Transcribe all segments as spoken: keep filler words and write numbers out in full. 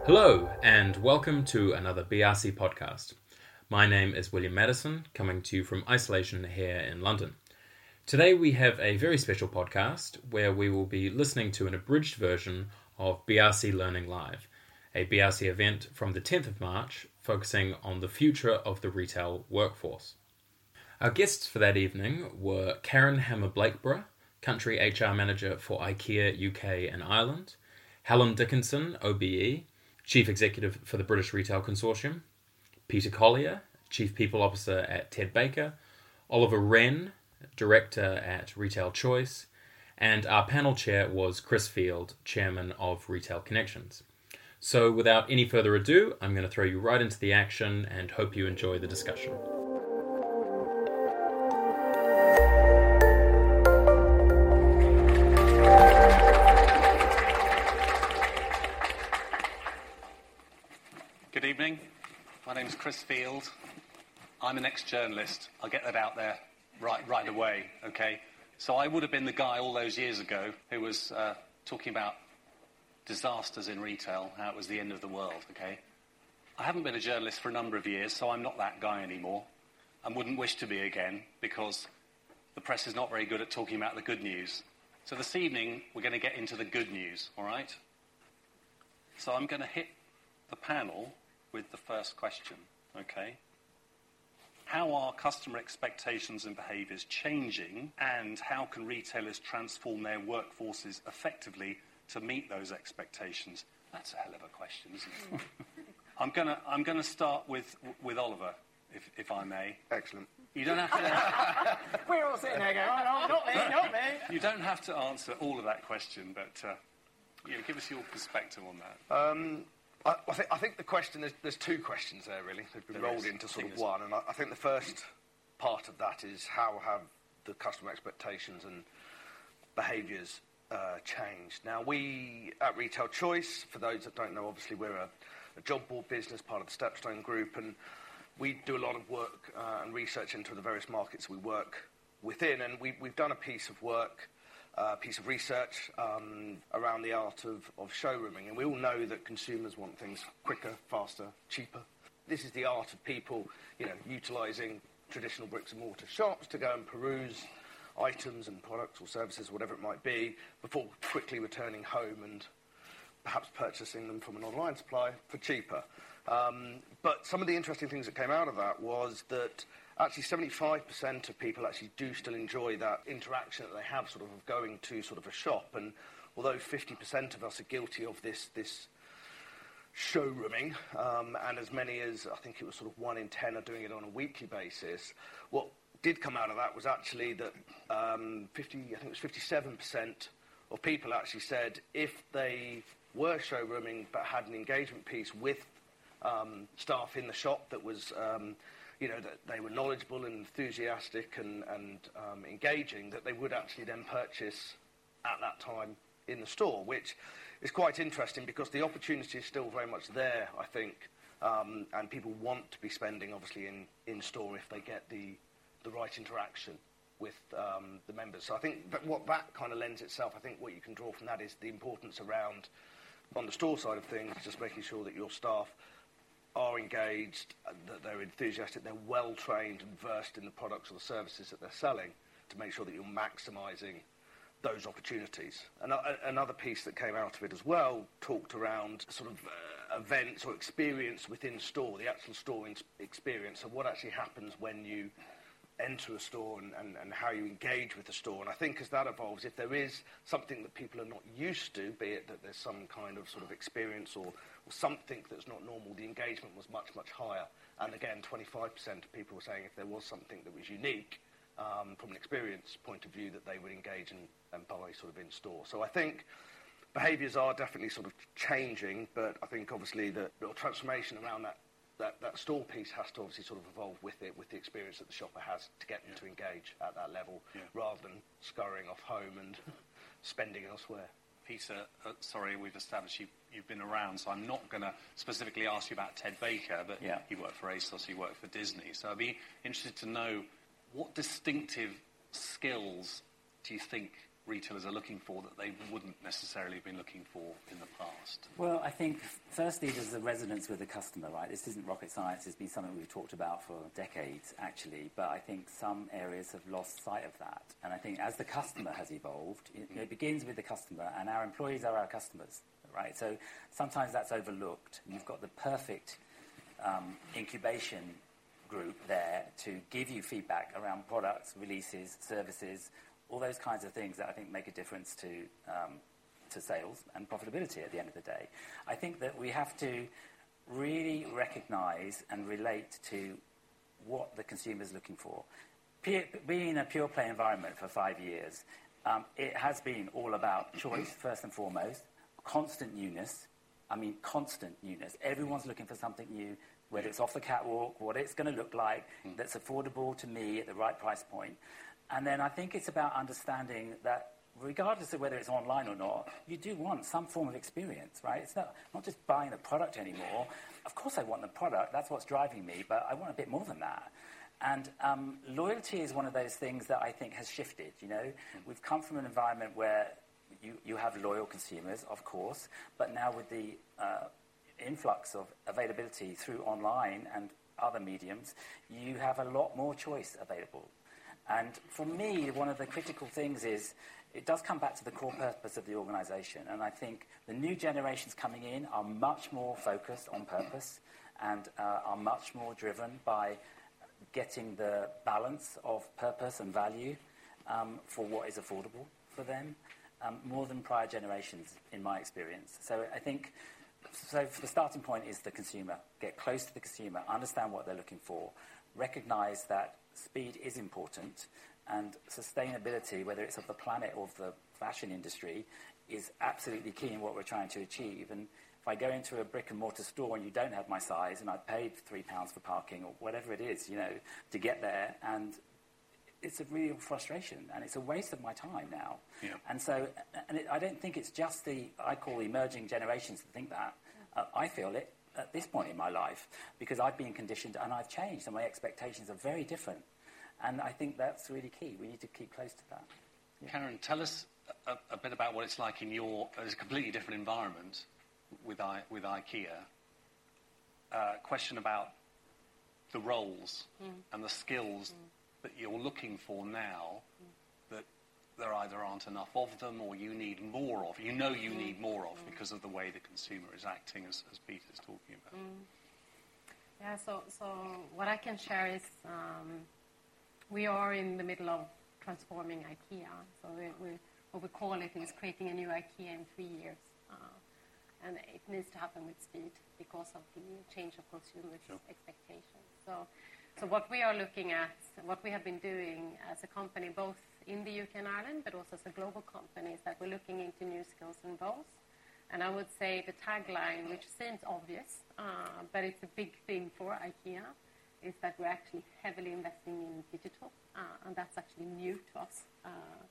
Hello, and welcome to another B R C podcast. My name is William Madison, coming to you from isolation here in London. Today we have a very special podcast where we will be listening to an abridged version of B R C Learning Live, a B R C event from the tenth of March focusing on the future of the retail workforce. Our guests for that evening were Karen Hammer-Blakeborough, Country H R Manager for IKEA U K and Ireland, Helen Dickinson, O B E, Chief Executive for the British Retail Consortium, Peter Collier, Chief People Officer at Ted Baker, Oliver Wren, Director at Retail Choice, and our panel chair was Chris Field, Chairman of Retail Connections. So without any further ado, I'm going to throw you right into the action and hope you enjoy the discussion. Good evening. My name's Chris Field. I'm an ex-journalist. I'll get that out there right right away, okay? So I would have been the guy all those years ago who was uh, talking about disasters in retail, how it was the end of the world, okay? I haven't been a journalist for a number of years, so I'm not that guy anymore, and wouldn't wish to be again, because the press is not very good at talking about the good news. So this evening, we're going to get into the good news, all right? So I'm going to hit the panel with the first question, okay? How are customer expectations and behaviours changing, and how can retailers transform their workforces effectively to meet those expectations? That's a hell of a question, isn't it? I'm gonna I'm gonna start with with Oliver, if if I may. Excellent. You don't have to. We're all sitting there going, oh, no, not me, not me. You don't have to answer all of that question, but uh, you know, give us your perspective on that. Um, I, I, think, I think the question, there's, there's two questions there, really. They've been There rolled is. into I sort think of there's- one. And I, I think the first part of that is how have the customer expectations and behaviours uh, changed. Now, we at Retail Choice, for those that don't know, obviously we're a, a job board business, part of the Stepstone Group, and we do a lot of work uh, and research into the various markets we work within. And we, we've done a piece of work Uh, piece of research um, around the art of, of showrooming. And we all know that consumers want things quicker, faster, cheaper. This is the art of people, you know, utilising traditional bricks and mortar shops to go and peruse items and products or services, whatever it might be, before quickly returning home and perhaps purchasing them from an online supplier for cheaper. Um, but some of the interesting things that came out of that was that actually seventy-five percent of people actually do still enjoy that interaction that they have sort of of going to sort of a shop. And although fifty percent of us are guilty of this this showrooming, um, and as many as, I think it was sort of one in ten are doing it on a weekly basis, what did come out of that was actually that um, fifty, I think it was fifty-seven percent of people actually said if they were showrooming but had an engagement piece with um, staff in the shop that was um, you know, that they were knowledgeable and enthusiastic and, and um, engaging, that they would actually then purchase at that time in the store, which is quite interesting because the opportunity is still very much there, I think, um, and people want to be spending, obviously, in, in store if they get the, the right interaction with um, the members. So I think that what that kind of lends itself, I think what you can draw from that is the importance around, on the store side of things, just making sure that your staff are engaged, that they're enthusiastic, they're well-trained and versed in the products or the services that they're selling to make sure that you're maximising those opportunities. And another piece that came out of it as well talked around sort of uh, events or experience within store, the actual store experience, of what actually happens when you enter a store and, and, and how you engage with the store. And I think as that evolves, if there is something that people are not used to, be it that there's some kind of sort of experience or, or something that's not normal, the engagement was much, much higher. And again, twenty-five percent of people were saying if there was something that was unique um, from an experience point of view, that they would engage and, and buy sort of in store. So I think behaviours are definitely sort of changing, but I think obviously the, the transformation around that That, that store piece has to obviously sort of evolve with it, with the experience that the shopper has to get them yeah. to engage at that level, yeah. rather than scurrying off home and spending elsewhere. Peter, uh, sorry, we've established you, you've been around, so I'm not going to specifically ask you about Ted Baker, but yeah. you work for ASOS, you work for Disney, so I'd be interested to know what distinctive skills do you think retailers are looking for that they wouldn't necessarily have been looking for in the past? Well, I think, firstly, there's the resonance with the customer, right? This isn't rocket science. It's been something we've talked about for decades, actually. But I think some areas have lost sight of that. And I think as the customer has evolved, it, it begins with the customer, and our employees are our customers, right? So sometimes that's overlooked. You've got the perfect um, incubation group there to give you feedback around products, releases, services, all those kinds of things that I think make a difference to um, to sales and profitability at the end of the day. I think that we have to really recognise and relate to what the consumer is looking for. P- being in a pure play environment for five years, um, it has been all about choice, first and foremost, constant newness. I mean, constant newness. Everyone's looking for something new, whether it's off the catwalk, what it's going to look like, that's affordable to me at the right price point. And then I think it's about understanding that regardless of whether it's online or not, you do want some form of experience, right? It's not, not just buying the product anymore. Of course I want the product. That's what's driving me, but I want a bit more than that. And um, loyalty is one of those things that I think has shifted, you know. We've come from an environment where you, you have loyal consumers, of course, but now with the uh, influx of availability through online and other mediums, you have a lot more choice available. And for me, one of the critical things is it does come back to the core purpose of the organisation. And I think the new generations coming in are much more focused on purpose and uh, are much more driven by getting the balance of purpose and value um, for what is affordable for them, um, more than prior generations, in my experience. So I think, so the starting point is the consumer. Get close to the consumer, understand what they're looking for, recognise that speed is important, and sustainability, whether it's of the planet or of the fashion industry, is absolutely key in what we're trying to achieve. And if I go into a brick and mortar store and you don't have my size and I paid three pounds for parking or whatever it is, you know, to get there, and it's a real frustration and it's a waste of my time now. Yeah. And so, and it, I don't think it's just the, I call the emerging generations that think that. Uh, I feel it at this point in my life because I've been conditioned and I've changed and my expectations are very different. And I think that's really key. We need to keep close to that. Yeah. Karen, tell us a, a bit about what it's like in your, it's a completely different environment with, I, with IKEA. Uh, question about the roles mm. and the skills mm. that you're looking for now mm. that there either aren't enough of them or you need more of. You know you mm. need more of mm. because of the way the consumer is acting, as, as Peter's talking about. Mm. Yeah, so, so what I can share is um, we are in the middle of transforming IKEA. So we, we, what we call it is creating a new IKEA in three years. Uh, and it needs to happen with speed because of the change of consumers' sure. expectations. So, so what we are looking at, what we have been doing as a company, both in the U K and Ireland, but also as a global company, is that we're looking into new skills and roles. And I would say the tagline, which seems obvious, uh, but it's a big thing for IKEA, is that we're actually heavily investing in digital, uh, and that's actually new to us. Uh,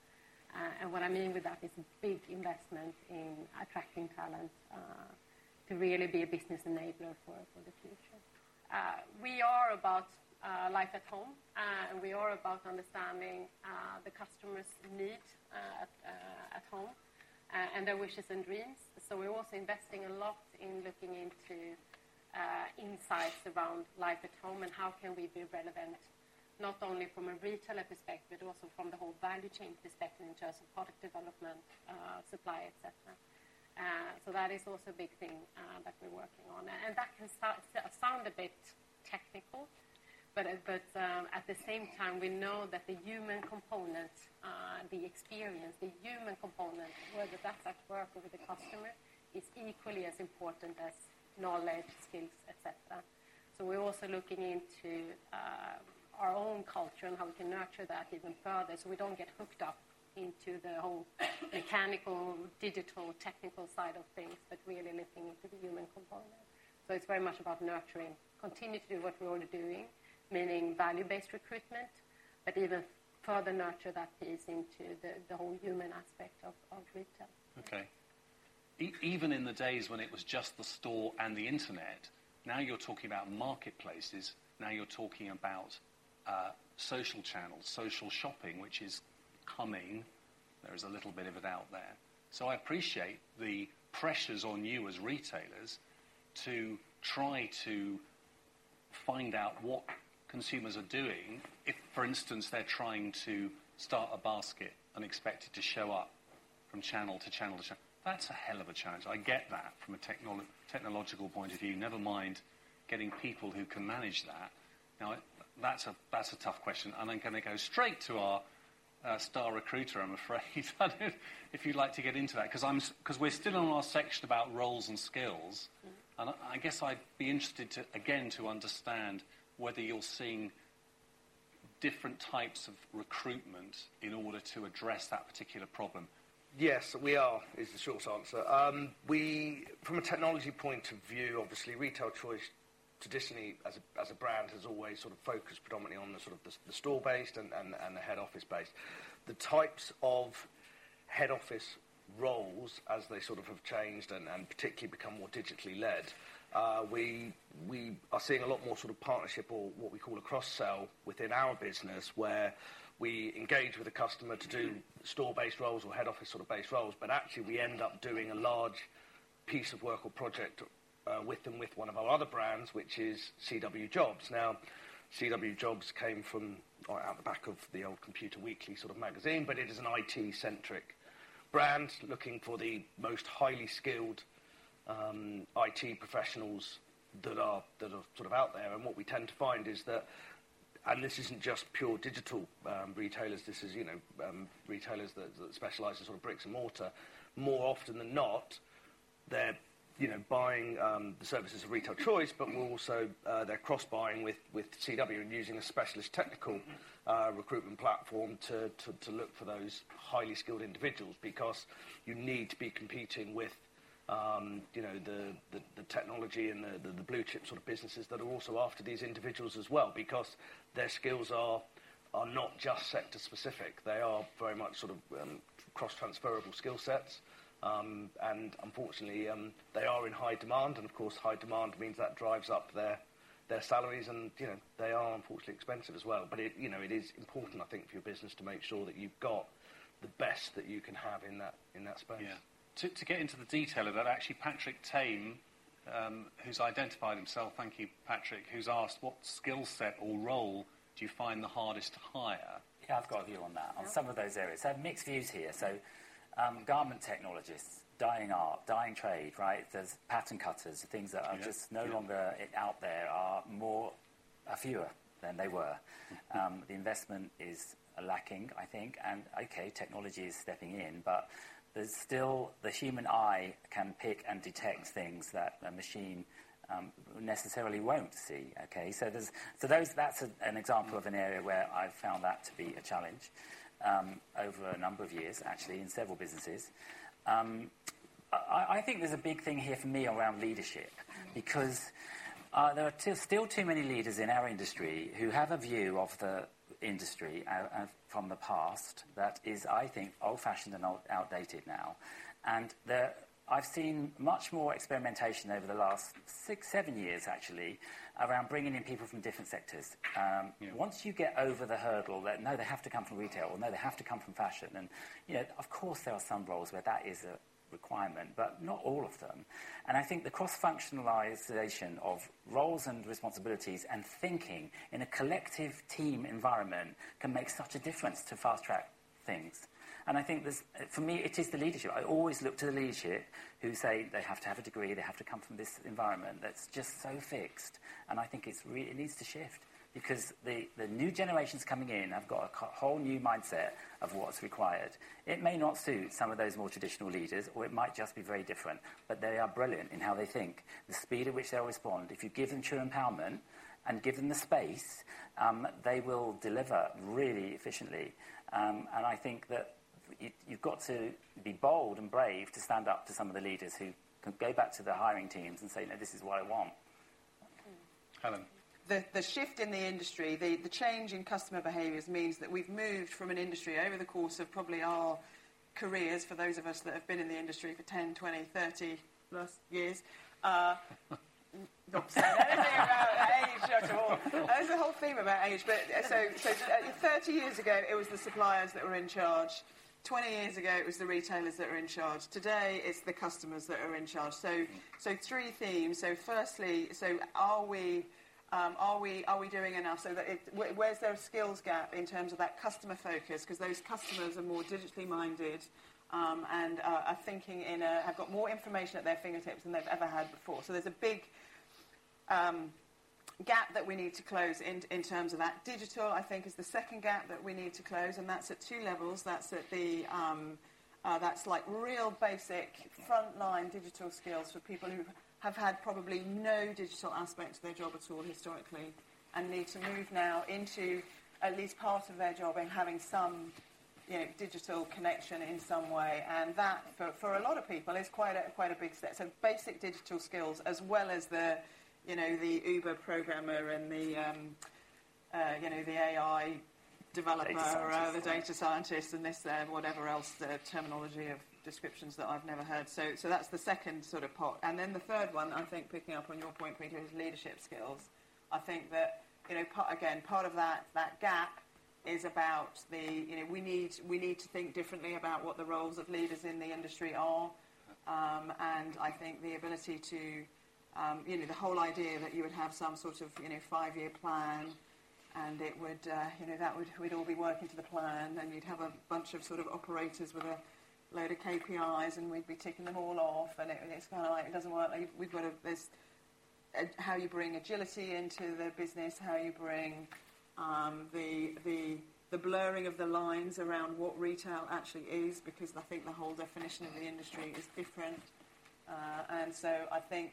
uh, and what I mean with that is a big investment in attracting talent uh, to really be a business enabler for, for the future. Uh, we are about uh, life at home, uh, and we are about understanding uh, the customer's need uh, at, uh, at home uh, and their wishes and dreams. So we're also investing a lot in looking into Uh, insights around life at home and how can we be relevant, not only from a retailer perspective, but also from the whole value chain perspective in terms of product development, uh, supply, et cetera. Uh, so that is also a big thing uh, that we're working on. And that can start, sound a bit technical, but, uh, but um, at the same time, we know that the human component, uh, the experience, the human component, whether that's at work or with the customer, is equally as important as knowledge, skills, et cetera. So we're also looking into uh, our own culture and how we can nurture that even further so we don't get hooked up into the whole mechanical, digital, technical side of things, but really looking into the human component. So it's very much about nurturing, continue to do what we're already doing, meaning value-based recruitment, but even further nurture that piece into the, the whole human aspect of, of retail. Okay. Even in the days when it was just the store and the internet, now you're talking about marketplaces, now you're talking about uh, social channels, social shopping, which is coming. there is a little bit of it out there. So I appreciate the pressures on you as retailers to try to find out what consumers are doing if, for instance, they're trying to start a basket and expect it to show up from channel to channel to channel. That's a hell of a challenge. I get that from a technolo- technological point of view, never mind getting people who can manage that. Now, that's a, that's a tough question, and I'm going to go straight to our uh, star recruiter, I'm afraid. I don't know if you'd like to get into that, because I'm because we're still on our section about roles and skills, mm. and I, I guess I'd be interested, to again, to understand whether you're seeing different types of recruitment in order to address that particular problem. Yes, we are, is the short answer. Um, we, from a technology point of view, obviously, Retail Choice traditionally, as a, as a brand, has always sort of focused predominantly on the sort of the, the store-based and, and, and the head office-based. The types of head office roles, as they sort of have changed and, and particularly become more digitally led, uh, we we are seeing a lot more sort of partnership, or what we call a cross-sell within our business, where we engage with a customer to do store-based roles or head office sort of based roles, but actually we end up doing a large piece of work or project uh, with them with one of our other brands, which is C W Jobs. Now, C W Jobs came from or out the back of the old Computer Weekly sort of magazine, but it is an I T-centric brand looking for the most highly skilled um, I T professionals that are that are sort of out there. And what we tend to find is that, and this isn't just pure digital um, retailers, this is, you know, um, retailers that, that specialise in sort of bricks and mortar. More often than not, they're, you know, buying um, the services of Retail Choice, but we're also, uh, they're cross-buying with, with C W and using a specialist technical uh, recruitment platform to, to, to look for those highly skilled individuals, because you need to be competing with Um, you know, the, the, the technology and the, the, the blue chip sort of businesses that are also after these individuals as well, because their skills are are not just sector specific. They are very much sort of um, cross-transferable skill sets. Um, and unfortunately, um, they are in high demand. And of course, high demand means that drives up their their salaries, and, you know, they are unfortunately expensive as well. But it, you know, it is important, I think, for your business to make sure that you've got the best that you can have in that in that space. Yeah. To, to get into the detail of that, actually, Patrick Tame, um, who's identified himself, thank you, Patrick, who's asked what skill set or role do you find the hardest to hire? Yeah, I've got a view on that, on some of those areas. So I have mixed views here. So um, garment technologists, dyeing art, dyeing trade, right? There's pattern cutters, things that are yeah. just no yeah. longer out there, are more, are fewer than they were. Um, the investment is lacking, I think, and, okay, technology is stepping in, but there's still, the human eye can pick and detect things that a machine um, necessarily won't see. Okay, so there's so those that's a, an example of an area where I've found that to be a challenge um, over a number of years, actually, in several businesses. Um, I, I think there's a big thing here for me around leadership, because uh, there are t- still too many leaders in our industry who have a view of the industry uh, uh, from the past that is, I think, old-fashioned and old, outdated now. And there, I've seen much more experimentation over the last six, seven years, actually, around bringing in people from different sectors. Um, yeah. Once you get over the hurdle that, no, they have to come from retail, or no, they have to come from fashion, and, you know, of course there are some roles where that is a requirement, but not all of them. And I think the cross-functionalisation of roles and responsibilities and thinking in a collective team environment can make such a difference to fast-track things. And I think, there's, for me, it is the leadership. I always look to the leadership who say they have to have a degree, they have to come from this environment that's just so fixed. And I think it's re- it needs to shift, because the, the new generations coming in have got a whole new mindset of what's required. It may not suit some of those more traditional leaders, or it might just be very different, but they are brilliant in how they think. The speed at which they'll respond, if you give them true empowerment and give them the space, um, they will deliver really efficiently. Um, and I think that you, you've got to be bold and brave to stand up to some of the leaders who can go back to the hiring teams and say, no, this is what I want. Helen. The, the shift in the industry, the, the change in customer behaviours means that we've moved from an industry over the course of probably our careers, for those of us that have been in the industry for ten, twenty, thirty plus years, uh, not saying anything about age at all. There's a whole theme about age, but so, so uh, thirty years ago it was the suppliers that were in charge. twenty years ago, it was the retailers that are in charge. Today, it's the customers that are in charge. So, so three themes. So, firstly, so are we, um, are we, are we doing enough? So that it, where's there a skills gap in terms of that customer focus? Because those customers are more digitally minded um, and uh, are thinking in a, have got more information at their fingertips than they've ever had before. So there's a big um, gap that we need to close in, in terms of that. Digital, I think, is the second gap that we need to close, and that's at two levels. That's at the um, uh, that's like real basic frontline digital skills for people who have had probably no digital aspect to their job at all historically, and need to move now into at least part of their job in having some, you know, digital connection in some way. And that, for, for a lot of people, is quite a quite a big step. So basic digital skills, as well as the you know, the Uber programmer and the, um, uh, you know, the A I developer, or uh, the data scientist, and this, uh, whatever else, the terminology of descriptions that I've never heard. So, so that's the second sort of pot. And then the third one, I think, picking up on your point, Peter, is leadership skills. I think that, you know, part, again, part of that that gap is about the, you know, we need we need to think differently about what the roles of leaders in the industry are, um, and I think the ability to Um, you know, the whole idea that you would have some sort of, you know, five-year plan, and it would, uh, you know, that would we'd all be working to the plan, and you'd have a bunch of sort of operators with a load of K P Is, and we'd be ticking them all off, and it, it's kind of like it doesn't work. Like we've got to, there's uh, how you bring agility into the business, how you bring um, the the the blurring of the lines around what retail actually is, because I think the whole definition of the industry is different, uh, and so I think.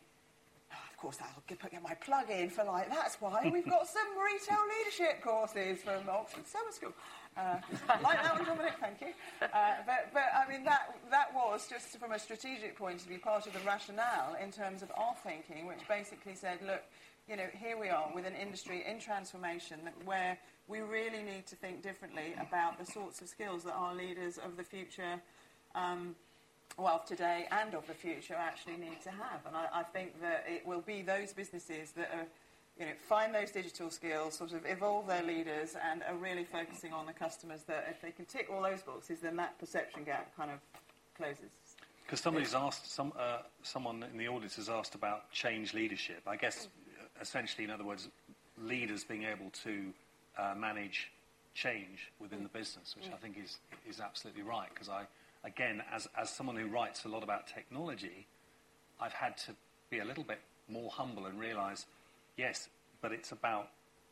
Of course, I'll get, get my plug in for like, that's why we've got some retail leadership courses from Oxford Summer School. Uh, like that one, Dominic, thank you. Uh, but, but, I mean, that that was, just from a strategic point of view, part of the rationale in terms of our thinking, which basically said, look, you know, here we are with an industry in transformation where we really need to think differently about the sorts of skills that our leaders of the future um, well, of today and of the future actually need to have. And I, I think that it will be those businesses that are, you know, find those digital skills, sort of evolve their leaders, and are really focusing on the customers, that if they can tick all those boxes, then that perception gap kind of closes. Because somebody's asked, some, uh, someone in the audience has asked about change leadership. I guess, essentially, in other words, leaders being able to uh, manage change within the business, which I think is, is absolutely right, because I... Again, as, as someone who writes a lot about technology, I've had to be a little bit more humble and realise, yes, but it's about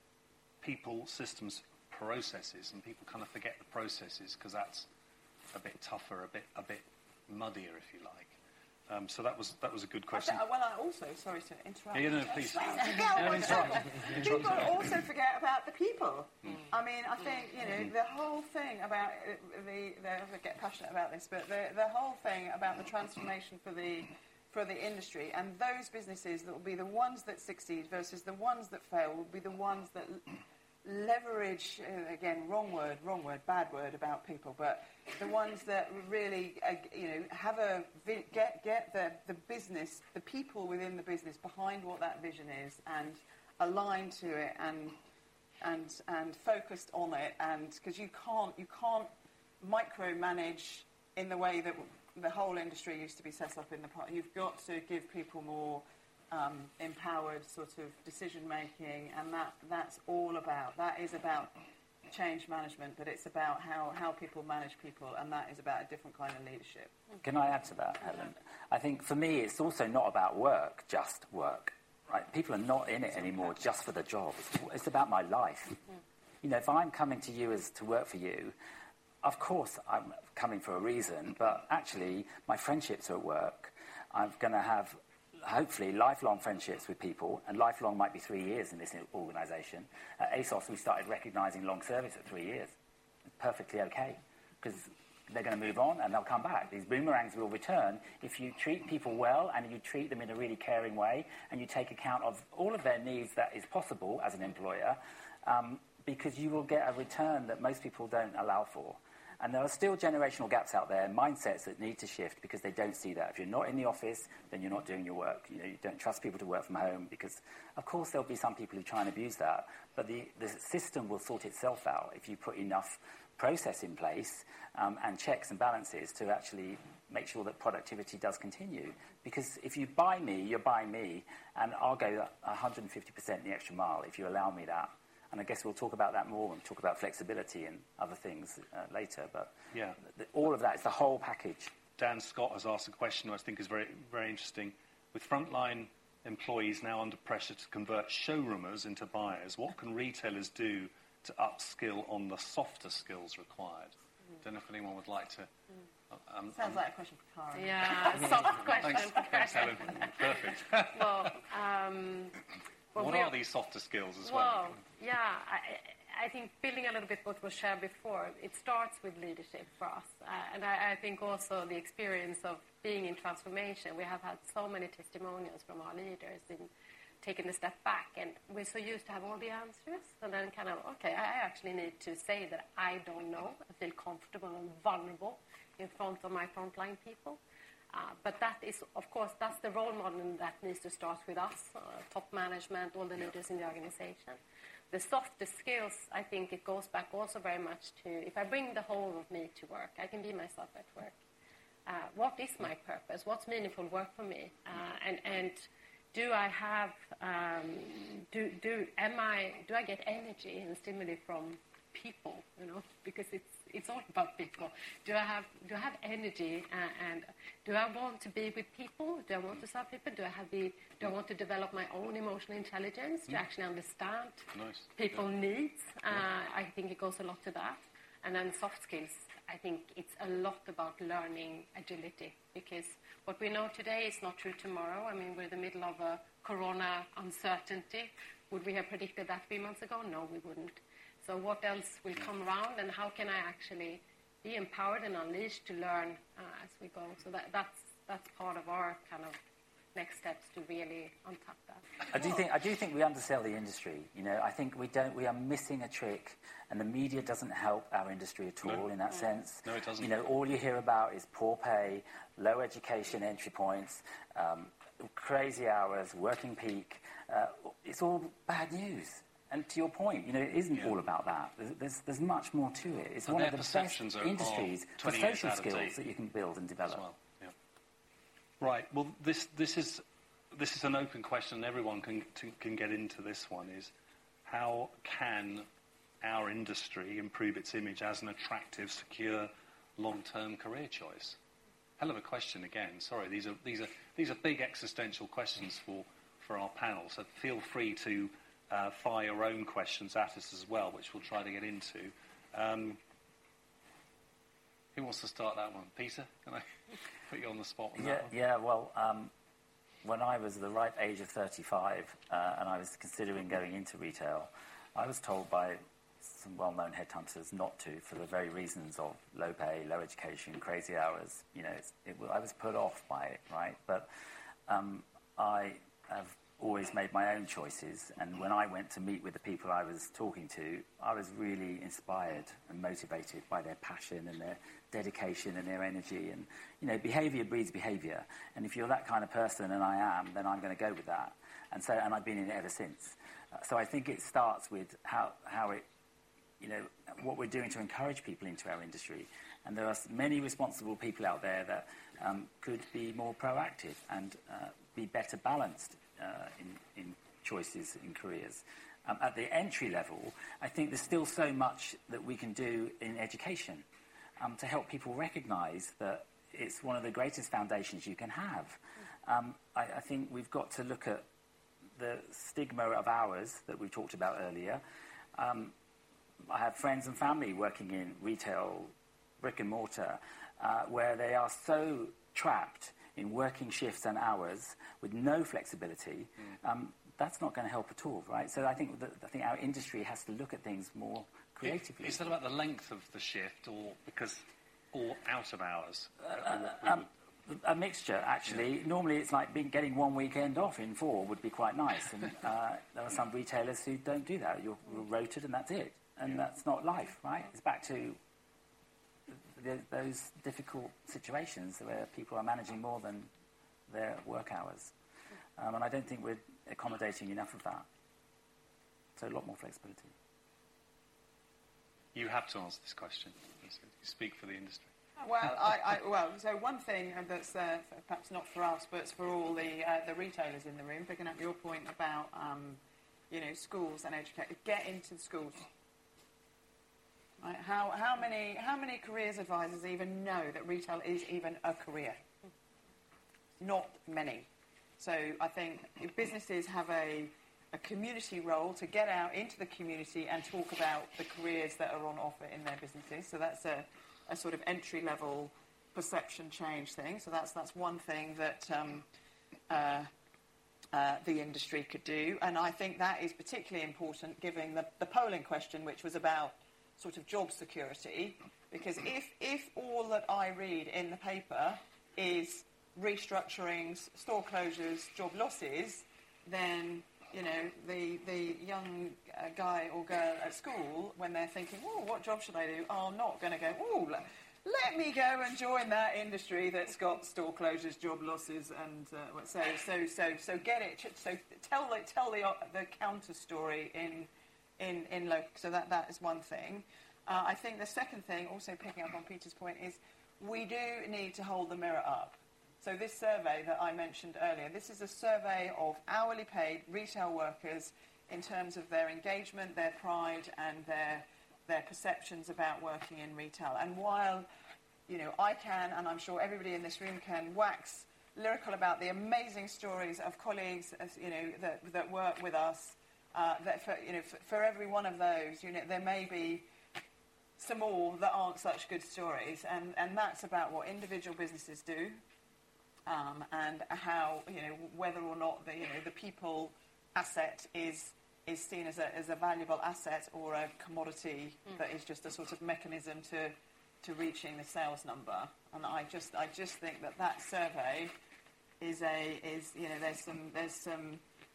people, systems, processes, and people kind of forget the processes because that's a bit tougher, a bit a bit muddier, if you like. Um, so that was that was a good question. I, well, I also, sorry to interrupt. Yeah, no, please. no, interrupt. People also forget about the people. Mm. I mean, I think, you know, the whole thing about the, the I get passionate about this, but the, the whole thing about the transformation for the for the industry, and those businesses that will be the ones that succeed versus the ones that fail will be the ones that leverage, uh, again, wrong word, wrong word, bad word about people, but the ones that really, uh, you know, have a, vi- get get the, the business, the people within the business behind what that vision is, and aligned to it, and and and focused on it, and because you can't you can't micromanage in the way that the whole industry used to be set up in the past. You've got to give people more Um, empowered sort of decision making, and that that's all about that is about change management, but it's about how, how people manage people, and that is about a different kind of leadership. Can I add to that, Helen? I think for me it's also not about work, just work. Right? People are not in it anymore just for the job. It's, it's about my life. You know, if I'm coming to you as to work for you, of course I'm coming for a reason, but actually my friendships are at work. I'm going to have hopefully lifelong friendships with people, and lifelong might be three years in this organisation. At ASOS, we started recognising long service at three years. It's perfectly okay, because they're going to move on and they'll come back. These boomerangs will return if you treat people well and you treat them in a really caring way, and you take account of all of their needs that is possible as an employer, um, because you will get a return that most people don't allow for. And there are still generational gaps out there, mindsets that need to shift because they don't see that. If you're not in the office, then you're not doing your work. You know, you don't trust people to work from home because, of course, there'll be some people who try and abuse that. But the, the system will sort itself out if you put enough process in place um, and checks and balances to actually make sure that productivity does continue. Because if you buy me, you're buying me, and I'll go one hundred fifty percent the extra mile if you allow me that. And I guess we'll talk about that more and talk about flexibility and other things uh, later. But yeah. th- all of that is the whole package. Dan Scott has asked a question I think is very, very interesting. With frontline employees now under pressure to convert showroomers into buyers, what can retailers do to upskill on the softer skills required? Mm. Don't know if anyone would like to... Mm. Um, Sounds um, like a question for Karen. Yeah, soft question. Thanks, thanks Helen. Perfect. Well, um... Well, what are these softer skills as well? Well, yeah, I, I think building a little bit what was shared before, it starts with leadership for us. Uh, and I, I think also the experience of being in transformation, we have had so many testimonials from our leaders in taking a step back. And we're so used to have all the answers. And then kind of, okay, I actually need to say that I don't know. I feel comfortable and vulnerable in front of my frontline people. Uh, but that is, of course, that's the role model that needs to start with us, uh, top management, all the leaders in the organization. The softer skills, I think it goes back also very much to, if I bring the whole of me to work, I can be myself at work. Uh, what is my purpose? What's meaningful work for me? Uh, and, and do I have, um, do, do, am I, do I get energy and stimuli from people, you know, because it's it's all about people. Do I have do I have energy uh, and do I want to be with people? Do I want to serve people? Do I have the do I want to develop my own emotional intelligence to mm. actually understand nice. people's yeah. needs? Uh, yeah. I think it goes a lot to that. And then soft skills, I think it's a lot about learning agility, because what we know today is not true tomorrow. I mean, we're in the middle of a corona uncertainty. Would we have predicted that three months ago? No, we wouldn't. So what else will come around, and how can I actually be empowered and unleashed to learn uh, as we go? So that, that's that's part of our kind of next steps to really untap that. I do think I do think we undersell the industry. You know, I think we don't. We are missing a trick, and the media doesn't help our industry at all no. in that no. sense. No, it doesn't. You know, all you hear about is poor pay, low education entry points, um, crazy hours, working peak. Uh, it's all bad news. And to your point, you know, it isn't yeah. all about that. There's, there's, there's much more to it. It's and one of the best are, industries are for social skills that you can build and develop. Well. Yeah. Right. Well, this this is this is an open question, and everyone can to, can get into this one. Is how can our industry improve its image as an attractive, secure, long-term career choice? Hell of a question again. Sorry, these are these are these are big existential questions for for our panel. So feel free to. Uh, fire your own questions at us as well, which we'll try to get into. Um, who wants to start that one? Peter, can I put you on the spot on yeah, that one? Yeah, well, um, when I was the ripe age of thirty-five uh, and I was considering going into retail, I was told by some well-known headhunters not to, for the very reasons of low pay, low education, crazy hours. You know, it's, it, I was put off by it, right? But um, I have always made my own choices, and when I went to meet with the people I was talking to, I was really inspired and motivated by their passion and their dedication and their energy. And, you know, behaviour breeds behaviour, and if you're that kind of person, and I am, then I'm going to go with that. And so, and I've been in it ever since. Uh, so I think it starts with how, how it, you know, what we're doing to encourage people into our industry. And there are many responsible people out there that um, could be more proactive and uh, be better balanced Uh, in, in choices in careers. Um, at the entry level, I think there's still so much that we can do in education um, to help people recognise that it's one of the greatest foundations you can have. Um, I, I think we've got to look at the stigma of hours that we talked about earlier. Um, I have friends and family working in retail, brick and mortar, uh, where they are so trapped in working shifts and hours with no flexibility, mm. um, that's not going to help at all, right? So I think that, I think our industry has to look at things more creatively. Is that about the length of the shift, or because, or out of hours? Uh, um, a mixture, actually. Yeah. Normally, it's like being, getting one weekend off in four would be quite nice, and uh, there are some retailers who don't do that. You're, you're rotated, and that's it, and yeah. that's not life, right? It's back to th- those difficult situations where people are managing more than their work hours. Um, and I don't think we're accommodating enough of that. So a lot more flexibility. You have to answer this question. You speak for the industry. Well, I, I, well, so one thing that's uh, perhaps not for us, but it's for all the uh, the retailers in the room, picking up your point about um, you know, schools and educate, get into the schools. Right? How how many how many careers advisors even know that retail is even a career? Not many. So I think businesses have a a community role to get out into the community and talk about the careers that are on offer in their businesses. So that's a, a sort of entry-level perception change thing. So that's that's one thing that um, uh, uh, the industry could do. And I think that is particularly important given the, the polling question, which was about sort of job security. Because if, if all that I read in the paper is restructurings, store closures, job losses, then... You know, the, the young uh, guy or girl at school, when they're thinking, oh, what job should I do? Are not going to go, oh, let, let me go and join that industry that's got store closures, job losses, and uh, so so so so get it. So tell the tell the uh, the counter story in in in local. So that that is one thing. Uh, I think the second thing, also picking up on Peter's point, is we do need to hold the mirror up. So this survey that I mentioned earlier, this is a survey of hourly paid retail workers in terms of their engagement, their pride, and their their perceptions about working in retail. And while, you know, I can, and I'm sure everybody in this room can, wax lyrical about the amazing stories of colleagues, as, you know, that that work with us, uh, that for, you know, for, for every one of those, you know, there may be some more that aren't such good stories, and and that's about what individual businesses do. Um, and how, you know, whether or not the, you know, the people asset is is seen as a as a valuable asset or a commodity mm. that is just a sort of mechanism to to reaching the sales number. And I just I just think that that survey is a is you know there's some there's some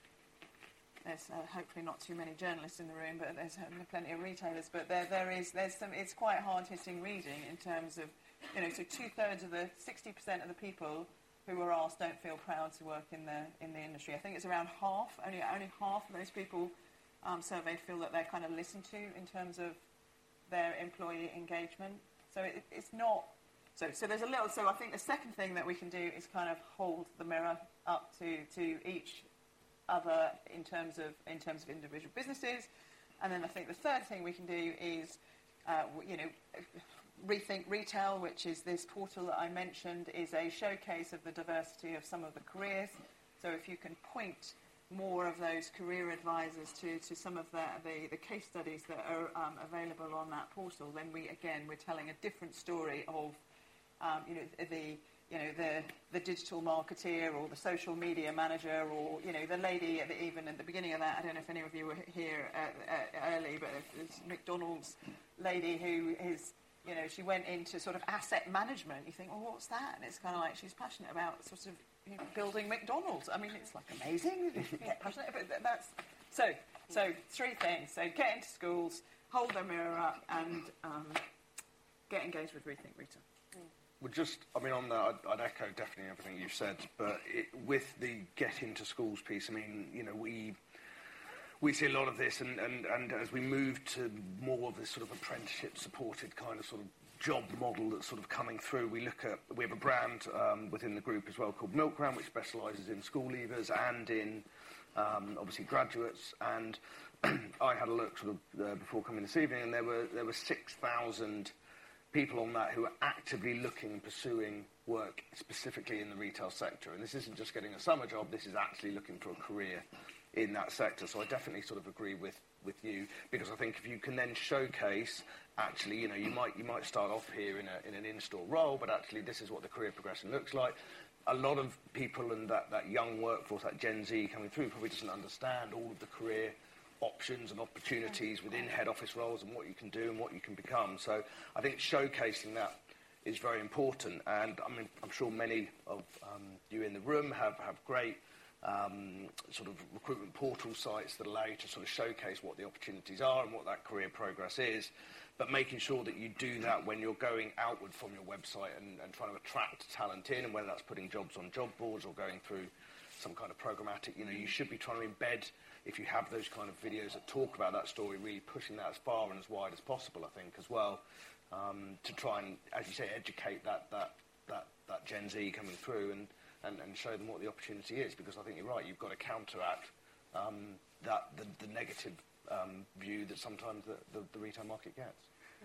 there's uh, hopefully not too many journalists in the room, but there's plenty of retailers. But there there is there's some it's quite hard hitting reading in terms of, you know, so two thirds of the sixty percent of the people who were asked don't feel proud to work in the in the industry. I think it's around half, only only half of those people um, surveyed feel that they're kind of listened to in terms of their employee engagement. So it, it's not. So so there's a little. So I think the second thing that we can do is kind of hold the mirror up to, to each other in terms of in terms of individual businesses, and then I think the third thing we can do is, uh, you know. Rethink Retail, which is this portal that I mentioned, is a showcase of the diversity of some of the careers. So if you can point more of those career advisors to, to some of the, the, the case studies that are um, available on that portal, then we again we're telling a different story of um, you know the you know the the digital marketeer or the social media manager, or you know the lady at the, even at the beginning of that. I don't know if any of you were here uh, uh, early, but it's McDonald's lady who is. You know, she went into sort of asset management. You think, oh, what's that? And it's kind of like she's passionate about sort of you know, building McDonald's. I mean, it's like amazing. Get passionate, but that's so. So three things: so get into schools, hold their mirror up, and um, get engaged with Rethink Retail. Well, just, I mean, on that, I'd, I'd echo definitely everything you've said. But it, with the get into schools piece, I mean, you know, we. We see a lot of this, and, and, and as we move to more of this sort of apprenticeship-supported kind of sort of job model that's sort of coming through, we look at, we have a brand um, within the group as well called Milkground, which specialises in school leavers and in, um, obviously, graduates. And I had a look sort of uh, before coming this evening, and there were there were six thousand people on that who are actively looking and pursuing work specifically in the retail sector. And this isn't just getting a summer job, this is actually looking for a career in that sector. So I definitely sort of agree with, with you, because I think if you can then showcase, actually, you know, you might you might start off here in a in an in-store role, but actually this is what the career progression looks like. A lot of people and that, that young workforce, that Gen Z coming through, probably doesn't understand all of the career options and opportunities within head office roles and what you can do and what you can become. So I think showcasing that is very important. And I mean, I'm sure many of um, you in the room have, have great um, sort of recruitment portal sites that allow you to sort of showcase what the opportunities are and what that career progress is, but making sure that you do that when you're going outward from your website and, and trying to attract talent in, and whether that's putting jobs on job boards or going through some kind of programmatic, you know, you should be trying to embed, if you have those kind of videos that talk about that story, really pushing that as far and as wide as possible, I think, as well, um, to try and, as you say, educate that, that, that, that Gen Z coming through and, and, and show them what the opportunity is, because I think you're right, you've got to counteract um, that the, the negative um, view that sometimes the, the, the retail market gets.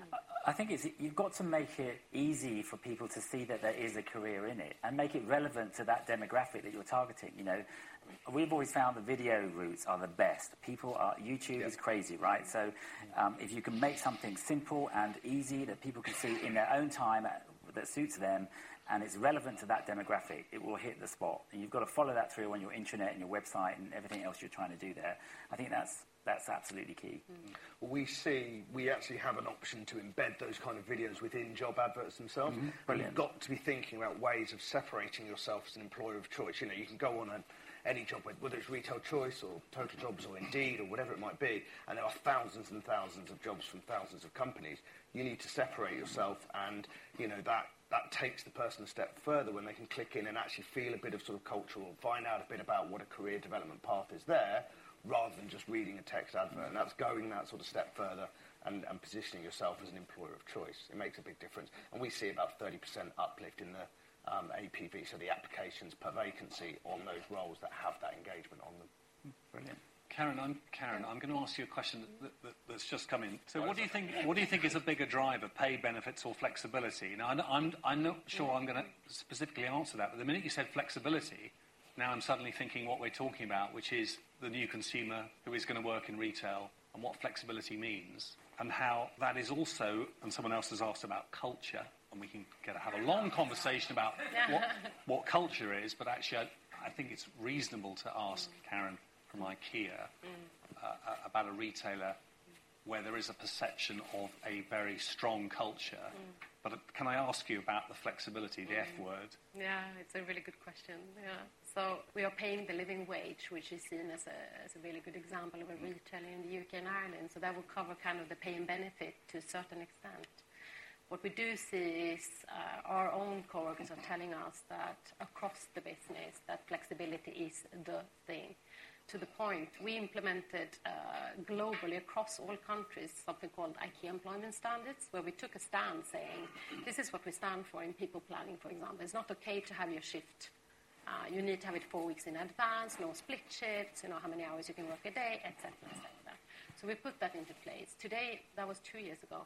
I think it's, you've got to make it easy for people to see that there is a career in it and make it relevant to that demographic that you're targeting. You know, we've always found the video routes are the best. People are, YouTube Yep. is crazy, right? So um, if you can make something simple and easy that people can see in their own time that suits them and it's relevant to that demographic, it will hit the spot. And you've got to follow that through on your intranet and your website and everything else you're trying to do there. I think that's That's absolutely key. Mm. Well, we see, we actually have an option to embed those kind of videos within job adverts themselves. Mm-hmm. But you've got to be thinking about ways of separating yourself as an employer of choice. You know, you can go on a, any job, whether it's Retail Choice or Total Jobs or Indeed or whatever it might be, and there are thousands and thousands of jobs from thousands of companies. You need to separate yourself, and, you know, that, that takes the person a step further when they can click in and actually feel a bit of sort of cultural, find out a bit about what a career development path is there, rather than just reading a text advert. And that's going that sort of step further and, and positioning yourself as an employer of choice. It makes a big difference. And we see about thirty percent uplift in the um, A P V, so the applications per vacancy on those roles that have that engagement on them. Brilliant. Karen, I'm Karen. I'm going to ask you a question that, that, that's just come in. So, what do you think? What do you think is a bigger driver, pay benefits or flexibility? Now, I'm I'm, I'm not sure I'm going to specifically answer that. But the minute you said flexibility, now I'm suddenly thinking what we're talking about, which is the new consumer who is going to work in retail and what flexibility means, and how that is also. And someone else has asked about culture, and we can get have a long conversation about what what culture is. But actually, I, I think it's reasonable to ask Karen from IKEA uh, about a retailer where there is a perception of a very strong culture. Mm. But can I ask you about the flexibility, the mm. F word? Yeah, it's a really good question. Yeah. So we are paying the living wage, which is seen as a, as a really good example of a retailer in the U K and Ireland. So that will cover kind of the pay and benefit to a certain extent. What we do see is uh, our own co-workers are telling us that across the business, that flexibility is the thing. To the point, we implemented uh, globally across all countries something called IKEA Employment Standards, where we took a stand saying, this is what we stand for in people planning, for example. It's not okay to have your shift. Uh, you need to have it four weeks in advance, no split shifts, you know, how many hours you can work a day, et cetera, et cetera. So we put that into place. Today, that was two years ago.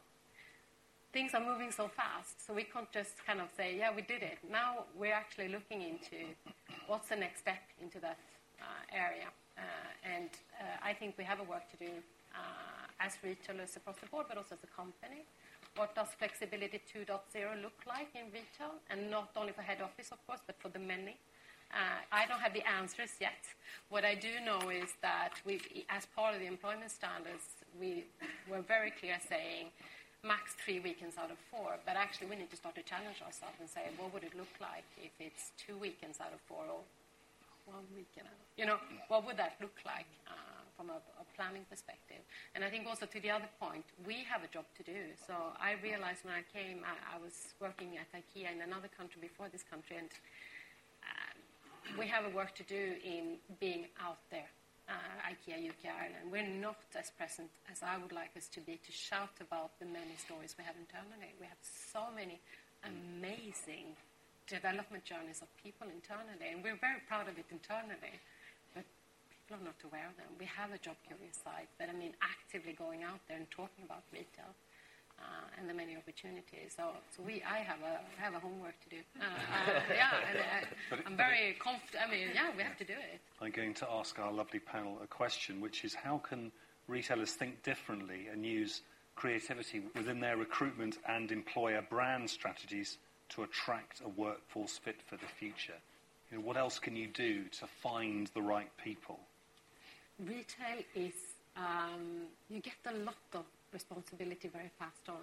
Things are moving so fast, so we can't just kind of say, yeah, we did it. Now we're actually looking into what's the next step into that uh, area. Uh, and uh, I think we have a work to do uh, as retailers across the board, but also as a company. What does flexibility two point oh look like in retail? And not only for head office, of course, but for the many. Uh, I don't have the answers yet. What I do know is that we, as part of the employment standards, we were very clear saying max three weekends out of four. But actually, we need to start to challenge ourselves and say, what would it look like if it's two weekends out of four or one weekend? You know, what would that look like uh, from a, a planning perspective? And I think also to the other point, we have a job to do. So I realized when I came, I, I was working at IKEA in another country before this country, and uh, we have a work to do in being out there. Uh, IKEA U K Ireland. We're not as present as I would like us to be to shout about the many stories we have internally. We have so many amazing development journeys of people internally, and we're very proud of it internally, but people are not aware of them. We have a job curious side, but I mean actively going out there and talking about retail uh, and the many opportunities. So, so we, I have a, I have a homework to do. Uh, uh, yeah, and uh, I'm very confident. I mean, yeah, we have to do it. I'm going to ask our lovely panel a question, which is how can retailers think differently and use creativity within their recruitment and employer brand strategies to attract a workforce fit for the future? You know, what else can you do to find the right people? Retail is, um, you get a lot of responsibility very fast on.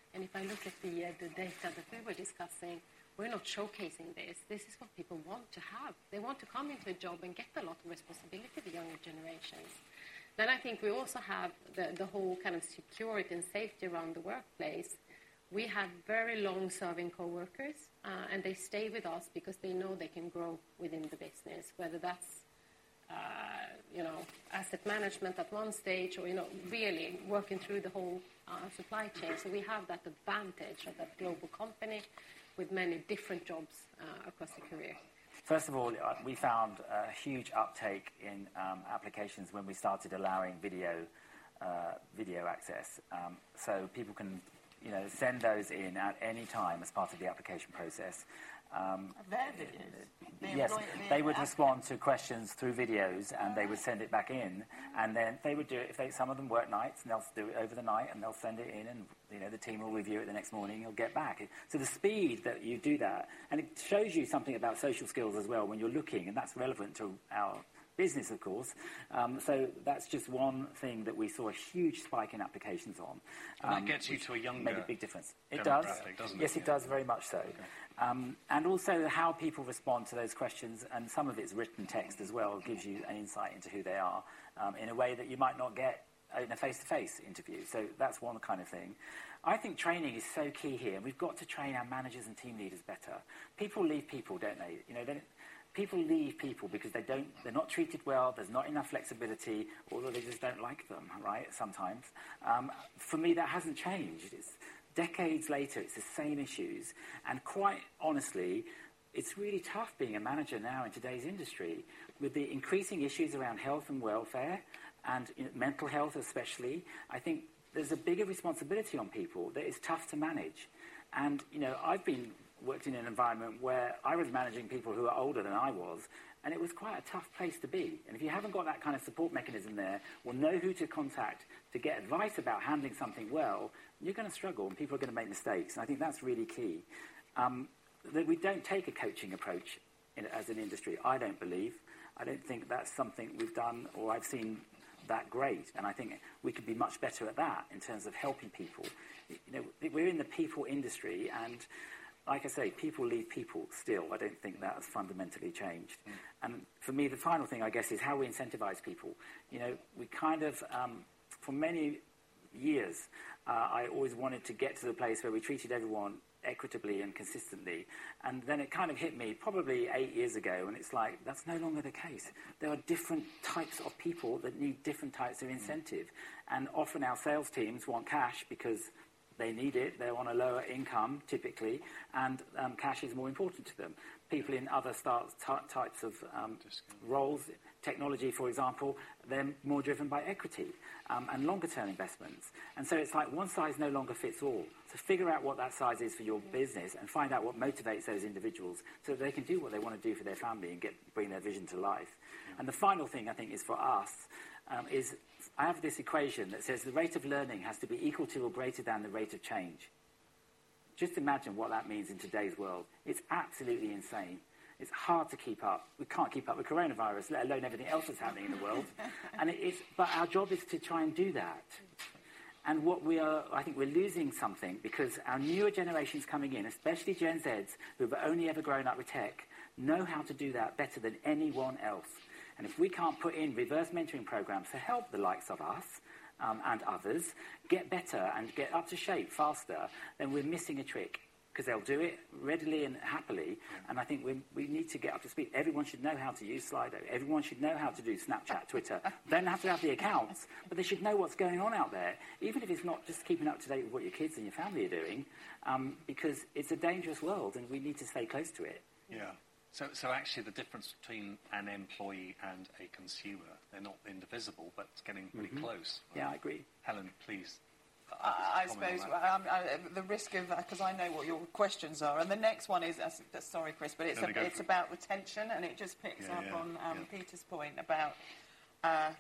And if I look at the, uh, the data that we were discussing, we're not showcasing this. This is what people want to have. They want to come into a job and get a lot of responsibility, the younger generations. Then I think we also have the, the whole kind of security and safety around the workplace. We have very long-serving co-workers, uh, and they stay with us because they know they can grow within the business, whether that's uh, you know, asset management at one stage or, you know, really working through the whole uh, supply chain. So we have that advantage of that global company with many different jobs uh, across the career. First of all, uh, we found a huge uptake in um, applications when we started allowing video uh, video access. Um, so people can, you know, send those in at any time as part of the application process. Um, Their videos? The yes, employee- the they would app- respond to questions through videos, and they would send it back in, and then they would do it. If they, some of them work nights, and they'll do it over the night, and they'll send it in, and you know the team will review it the next morning. You'll get back. So the speed that you do that, and it shows you something about social skills as well when you're looking, and that's relevant to our business, of course. Um, so that's just one thing that we saw a huge spike in applications on. And that um, gets you which to a younger made a big difference. It does. demographic, doesn't it? Yes, it does very much so. Um, and also how people respond to those questions, and some of it's written text as well, gives you an insight into who they are um, in a way that you might not get in a face-to-face interview. So that's one kind of thing. I think training is so key here. We've got to train our managers and team leaders better. People leave people, don't they? You know, they, people leave people because they don't, they're not treated well, there's not enough flexibility, or they just don't like them, right, sometimes. Um, for me, that hasn't changed. It's, decades later, it's the same issues. And quite honestly, it's really tough being a manager now in today's industry with the increasing issues around health and welfare and you know, mental health especially. I think there's a bigger responsibility on people that is tough to manage. And, you know, I've been worked in an environment where I was managing people who are older than I was, and it was quite a tough place to be. And if you haven't got that kind of support mechanism there, or know who to contact to get advice about handling something well, you're going to struggle, and people are going to make mistakes. And I think that's really key. Um, that we don't take a coaching approach in, as an industry, I don't believe. I don't think that's something we've done, or I've seen that great. And I think we could be much better at that in terms of helping people. You know, we're in the people industry, and like I say, people leave people still. I don't think that has fundamentally changed. Mm. And for me, the final thing, I guess, is how we incentivize people. You know, we kind of, um, for many years, uh, I always wanted to get to the place where we treated everyone equitably and consistently. And then it kind of hit me probably eight years ago, and it's like, that's no longer the case. There are different types of people that need different types of incentive. And often our sales teams want cash because they need it. They're on a lower income, typically, and um, cash is more important to them. People in other start, t- types of um, roles, technology, for example, they're more driven by equity um, and longer-term investments. And so it's like one size no longer fits all. So figure out what that size is for your business and find out what motivates those individuals so that they can do what they want to do for their family and get bring their vision to life. And the final thing, I think, is for us, um, is I have this equation that says the rate of learning has to be equal to or greater than the rate of change. Just imagine what that means in today's world. It's absolutely insane. It's hard to keep up. We can't keep up with coronavirus, let alone everything else that's happening in the world. And it is, but our job is to try and do that. And what we are, I think we're losing something because our newer generations coming in, especially Gen Zs, who have only ever grown up with tech, know how to do that better than anyone else. And if we can't put in reverse mentoring programs to help the likes of us um, and others get better and get up to shape faster, then we're missing a trick. Because they'll do it readily and happily, and I think we we need to get up to speed. Everyone should know how to use Slido. Everyone should know how to do Snapchat, Twitter. They don't have to have the accounts, but they should know what's going on out there, even if it's not just keeping up to date with what your kids and your family are doing, um, because it's a dangerous world, and we need to stay close to it. Yeah. So, so actually the difference between an employee and a consumer, they're not indivisible, but it's getting pretty mm-hmm. close. Right? Yeah, I agree. Helen, please. I, I suppose um, I, the risk of, because I know what your questions are, and the next one is, uh, sorry Chris, but it's, a, it's about retention, and it just picks yeah, up yeah, on um, yeah. Peter's point about, uh,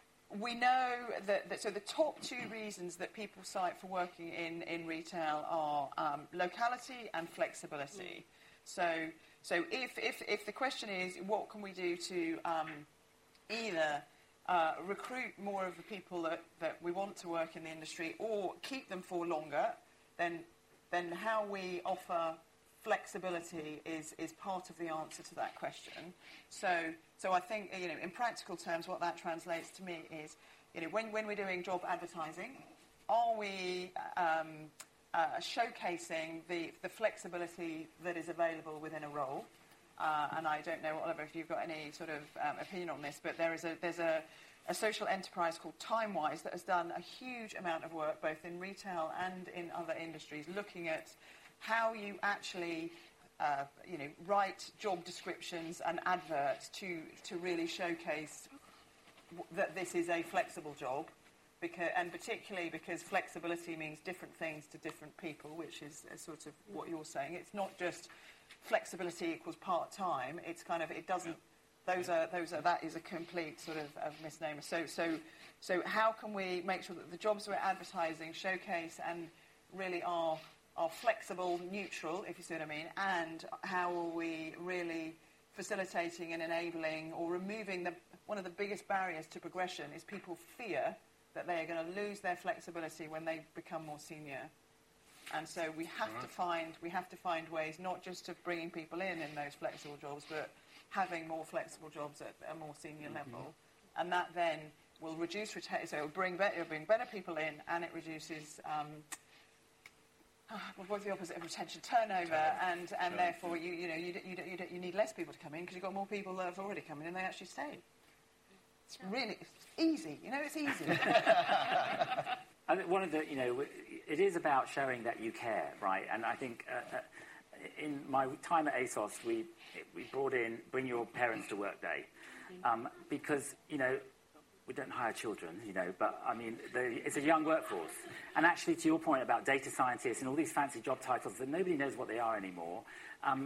we know that, that, so the top two reasons that people cite for working in, in retail are um, locality and flexibility. So, so if, if, if the question is, what can we do to um, either Uh, recruit more of the people that, that we want to work in the industry or keep them for longer, then then how we offer flexibility is is part of the answer to that question. So so I think, you know, in practical terms, what that translates to me is, you know, when when we're doing job advertising, are we um, uh, showcasing the the flexibility that is available within a role? Uh, and I don't know, Oliver, if you've got any sort of um, opinion on this, but there is a there's a, a social enterprise called Timewise that has done a huge amount of work both in retail and in other industries, looking at how you actually uh, you know write job descriptions and adverts to to really showcase w- that this is a flexible job, because and particularly because flexibility means different things to different people, which is uh, sort of what you're saying. It's not just flexibility equals part-time. It's kind of, it doesn't, those are, those are, that is a complete sort of, of misnomer. So, so, so how can we make sure that the jobs we're advertising showcase and really are, are flexible, neutral, if you see what I mean, and how are we really facilitating and enabling or removing the, one of the biggest barriers to progression is people fear that they are going to lose their flexibility when they become more senior. And so we have to find we have to find ways not just of bringing people in in those flexible jobs, but having more flexible jobs at a more senior mm-hmm. level, and that then will reduce retain. So it will bring better, it'll bring better people in, and it reduces um, what's the opposite of retention? Turnover, and and therefore you you know you you you, you need less people to come in because you've got more people that have already come in and they actually stay. It's really it's easy, you know, it's easy. I think one of the, you know, it is about showing that you care, right? And I think uh, in my time at ASOS, we we brought in Bring Your Parents to Work Day, um, because, you know, we don't hire children, you know, but, I mean, the, it's a young workforce. And actually, to your point about data scientists and all these fancy job titles that nobody knows what they are anymore, um,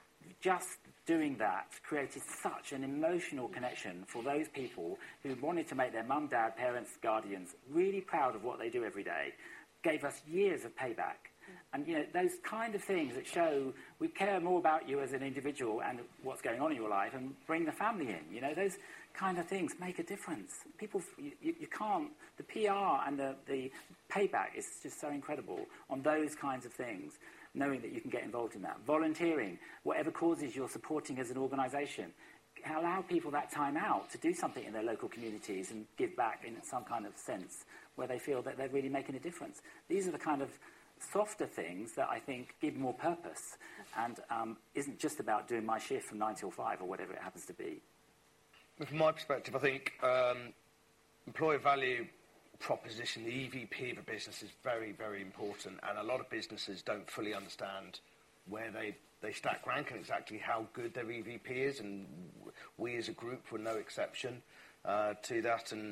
just doing that created such an emotional connection for those people who wanted to make their mum, dad, parents, guardians really proud of what they do every day, gave us years of payback. And, you know, those kind of things that show we care more about you as an individual and what's going on in your life and bring the family in. You know, those kind of things make a difference. People, you, you can't, the P R and the, the payback is just so incredible on those kinds of things, knowing that you can get involved in that. Volunteering, whatever causes you're supporting as an organisation, allow people that time out to do something in their local communities and give back in some kind of sense where they feel that they're really making a difference. These are the kind of softer things that I think give more purpose and um, isn't just about doing my shift from nine till five or whatever it happens to be. From my perspective, I think um, employer value proposition, the E V P of a business is very, very important, and a lot of businesses don't fully understand where they, they stack rank and exactly how good their E V P is, and we as a group were no exception uh, to that. And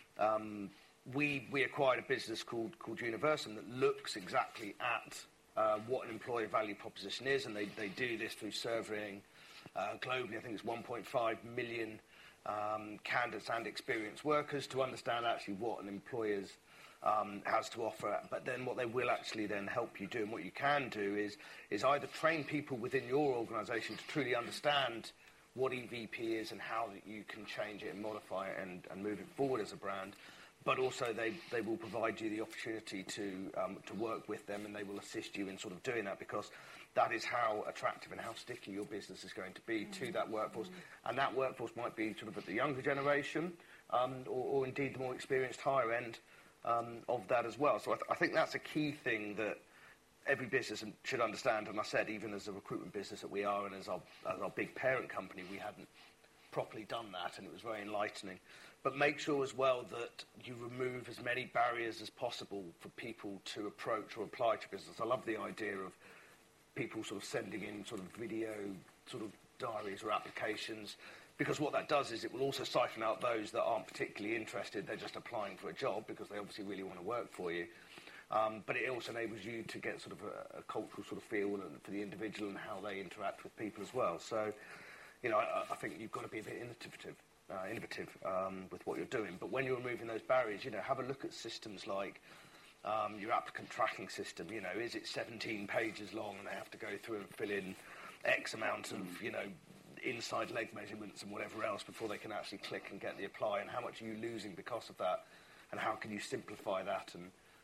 um, we we acquired a business called called Universum that looks exactly at uh, what an employer value proposition is, and they, they do this through surveying uh, globally. I think it's one point five million Um, candidates and experienced workers to understand actually what an employer's um, has to offer. But then what they will actually then help you do, and what you can do is is either train people within your organisation to truly understand what E V P is and how that you can change it and modify it and, and move it forward as a brand, but also they, they will provide you the opportunity to um, to work with them, and they will assist you in sort of doing that, because that is how attractive and how sticky your business is going to be mm-hmm. to that workforce. Mm-hmm. And that workforce might be sort of at the younger generation um, or, or indeed the more experienced higher end um, of that as well. So I, th- I think that's a key thing that every business should understand. And I said, even as a recruitment business that we are and as our, as our big parent company, we hadn't properly done that, and it was very enlightening. But make sure as well that you remove as many barriers as possible for people to approach or apply to business. I love the idea of people sort of sending in sort of video sort of diaries or applications, because what that does is it will also siphon out those that aren't particularly interested. They're just applying for a job because they obviously really want to work for you. Um, but it also enables you to get sort of a, a cultural sort of feel for the individual and how they interact with people as well. So, you know, I, I think you've got to be a bit innovative, uh, innovative um, with what you're doing. But when you're removing those barriers, you know, have a look at systems like Um, your applicant tracking system. You know, is it seventeen pages long and they have to go through and fill in X amount of, you know, inside leg measurements and whatever else before they can actually click and get the apply, and how much are you losing because of that, and how can you simplify that and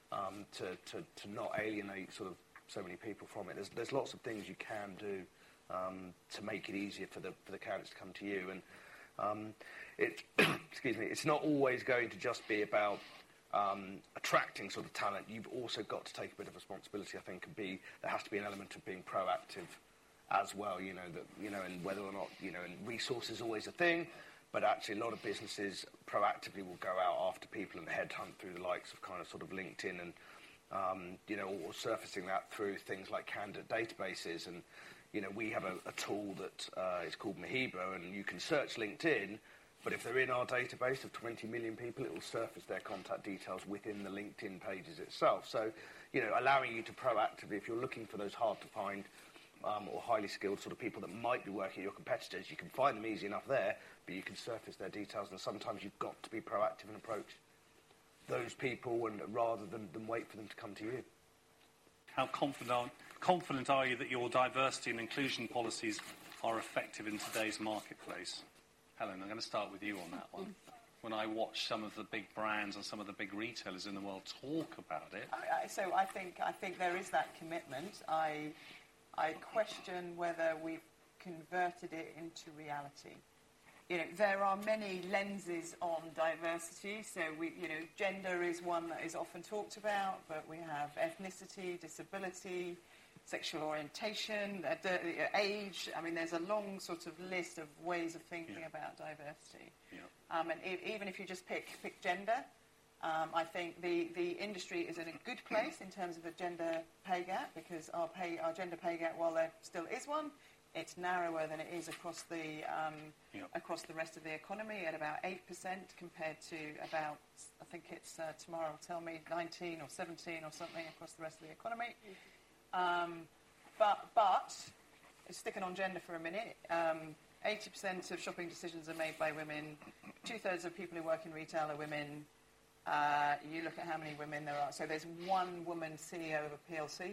um, to, to, to not alienate sort of so many people from it. There's, there's lots of things you can do um, to make it easier for the, for the candidates to come to you. And um, it, excuse me, it's not always going to just be about um, attracting sort of talent. You've also got to take a bit of responsibility, I think, and be, there has to be an element of being proactive as well, you know, that, you know, and whether or not, you know, and resource is always a thing, but actually a lot of businesses proactively will go out after people and headhunt through the likes of kind of sort of LinkedIn and, um, you know, or surfacing that through things like candidate databases. And, you know, we have a, a tool that uh, is called Mahiba, and you can search LinkedIn, but if they're in our database of twenty million people, it will surface their contact details within the LinkedIn pages itself. So, you know, allowing you to proactively, if you're looking for those hard-to-find um, or highly skilled sort of people that might be working at your competitors, you can find them easy enough there, but you can surface their details, and sometimes you've got to be proactive and approach those people and rather than, than wait for them to come to you. How confident, confident are you that your diversity and inclusion policies are effective in today's marketplace? Helen, I'm going to start with you on that one. When I watch some of the big brands and some of the big retailers in the world talk about it. I, I, so I think I think there is that commitment. I I question whether we've converted it into reality. You know, there are many lenses on diversity. So we, you know, gender is one that is often talked about, but we have ethnicity, disability, sexual orientation, uh, age. I mean, there's a long sort of list of ways of thinking yeah. about diversity. Yeah. Um, and e- even if you just pick pick gender, um, I think the, the industry is in a good place in terms of a gender pay gap, because our pay our gender pay gap, while there still is one, it's narrower than it is across the um, yeah. across the rest of the economy at about eight percent compared to about, I think it's uh, tomorrow will tell me nineteen or seventeen or something across the rest of the economy. Mm-hmm. Um, but, but, sticking on gender for a minute, um, eighty percent of shopping decisions are made by women, two-thirds of people who work in retail are women. Uh, you look at how many women there are. So there's one woman C E O of a P L C.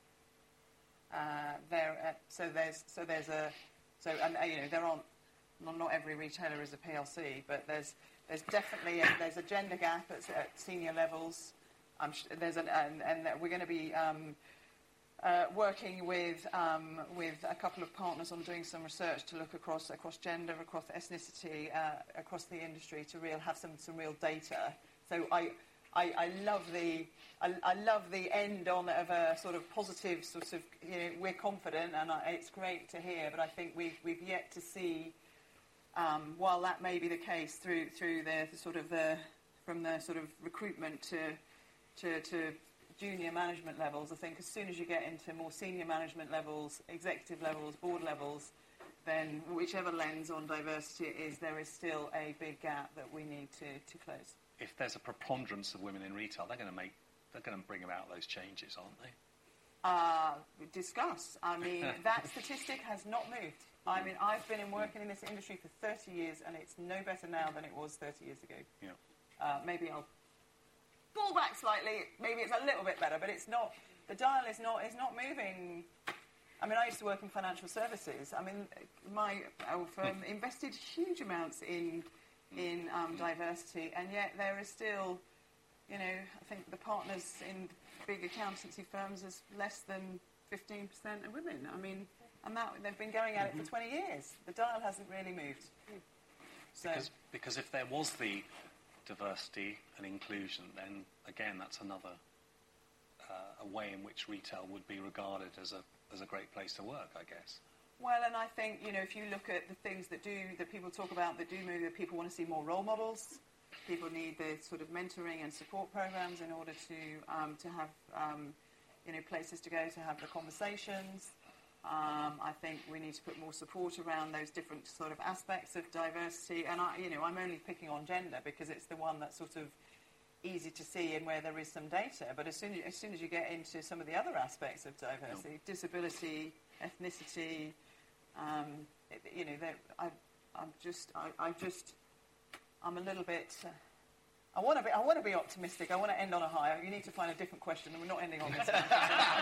Uh, there, uh, so there's, so there's a, so and uh, you know there aren't, not, not every retailer is a P L C, but there's there's definitely a, there's a gender gap at, at senior levels. I'm sh- there's an, and, and we're going to be. Um, Uh, working with um, with a couple of partners on doing some research to look across across gender, across ethnicity, uh, across the industry to real have some, some real data. So I I, I love the I, I love the end on of a sort of positive sort of, you know, we're confident, and I, it's great to hear. But I think we've we've yet to see, um, while that may be the case through through the, the sort of the from the sort of recruitment to to to junior management levels. I think as soon as you get into more senior management levels, executive levels, board levels, then whichever lens on diversity it is, there is still a big gap that we need to, to close. If there's a preponderance of women in retail, they're going to make, they're going to bring about those changes, aren't they? Uh, discuss. I mean, that statistic has not moved. I mean, I've been in working in this industry for thirty years, and it's no better now than it was thirty years ago. Yeah. Uh, maybe I'll fall back slightly, maybe it's a little bit better, but it's not, the dial is not is not moving. I mean, I used to work in financial services. I mean, my our firm invested huge amounts in in um, diversity, and yet there is still, you know, I think the partners in big accountancy firms is less than fifteen percent of women. I mean, and that they've been going at it for twenty years. The dial hasn't really moved. So because, because if there was the diversity and inclusion, then again that's another uh, a way in which retail would be regarded as a as a great place to work, I guess. Well, and I think, you know, if you look at the things that do that people talk about that do move, that people want to see more role models. People need the sort of mentoring and support programs in order to um, to have um, you know, places to go to have the conversations. Um, I think we need to put more support around those different sort of aspects of diversity. And I, you know, I'm only picking on gender because it's the one that's sort of easy to see and where there is some data. But as soon as, as soon as you get into some of the other aspects of diversity, no. disability, ethnicity, um, it, you know, I, I'm just, I, I just, I'm a little bit. Uh, I want to be. I want to be optimistic. I want to end on a high. You need to find a different question, and we're not ending on this. I can't.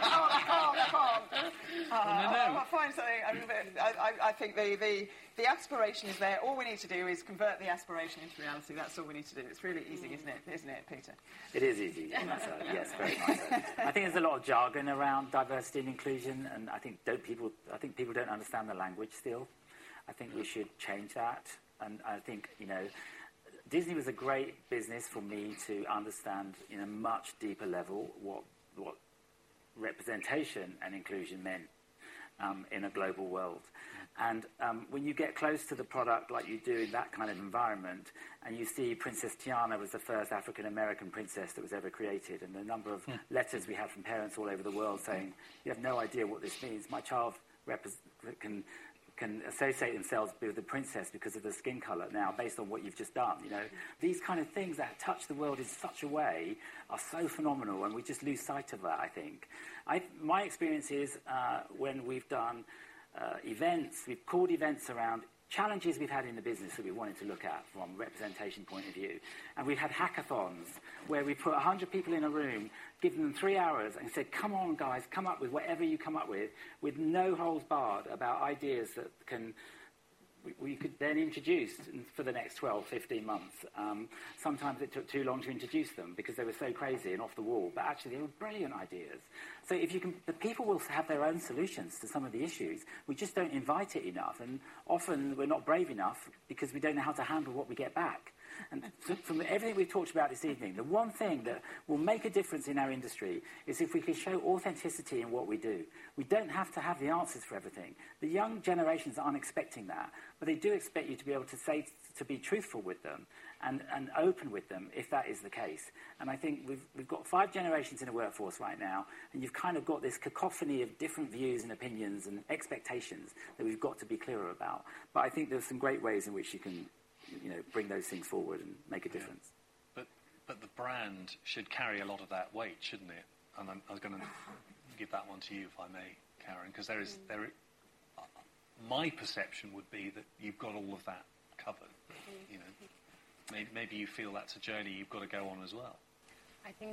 I can't. I can't. Uh, no, no. I'll find something. I, mean, I, I, I think the, the the aspiration is there. All we need to do is convert the aspiration into reality. That's all we need to do. It's really easy, isn't it? Isn't it, Peter? It is easy. Yes, yes, very much so. I think there's a lot of jargon around diversity and inclusion, and I think don't people. I think people don't understand the language still. I think we should change that, and I think you know. Disney was a great business for me to understand in a much deeper level what what representation and inclusion meant um, in a global world. And um, when you get close to the product like you do in that kind of environment, and you see Princess Tiana was the first African-American princess that was ever created, and the number of mm. letters we have from parents all over the world saying, you have no idea what this means. My child repres- can... can associate themselves with the princess because of the skin colour now, based on what you've just done. You know, these kind of things that touch the world in such a way are so phenomenal, and we just lose sight of that, I think. I, my experience is uh, when we've done uh, events, we've called events around challenges we've had in the business that we wanted to look at from a representation point of view. And we've had hackathons where we put one hundred people in a room, given them three hours and said, come on, guys, come up with whatever you come up with, with no holds barred about ideas that can we, we could then introduce for the next twelve, fifteen months. Um, sometimes it took too long to introduce them because they were so crazy and off the wall, but actually they were brilliant ideas. So if you can, the people will have their own solutions to some of the issues. We just don't invite it enough, and often we're not brave enough because we don't know how to handle what we get back. And so from everything we've talked about this evening, the one thing that will make a difference in our industry is if we can show authenticity in what we do. We don't have to have the answers for everything. The young generations aren't expecting that, but they do expect you to be able to say, to be truthful with them and, and open with them if that is the case. And I think we've, we've got five generations in the workforce right now, and you've kind of got this cacophony of different views and opinions and expectations that we've got to be clearer about. But I think there's some great ways in which you can, you know, bring those things forward and make a difference. Yeah. But but the brand should carry a lot of that weight, shouldn't it? And I'm, I was going to give that one to you, if I may, Karen, because there is mm. there. Uh, my perception would be that you've got all of that covered. Mm. You know, maybe, maybe you feel that's a journey you've got to go on as well. I think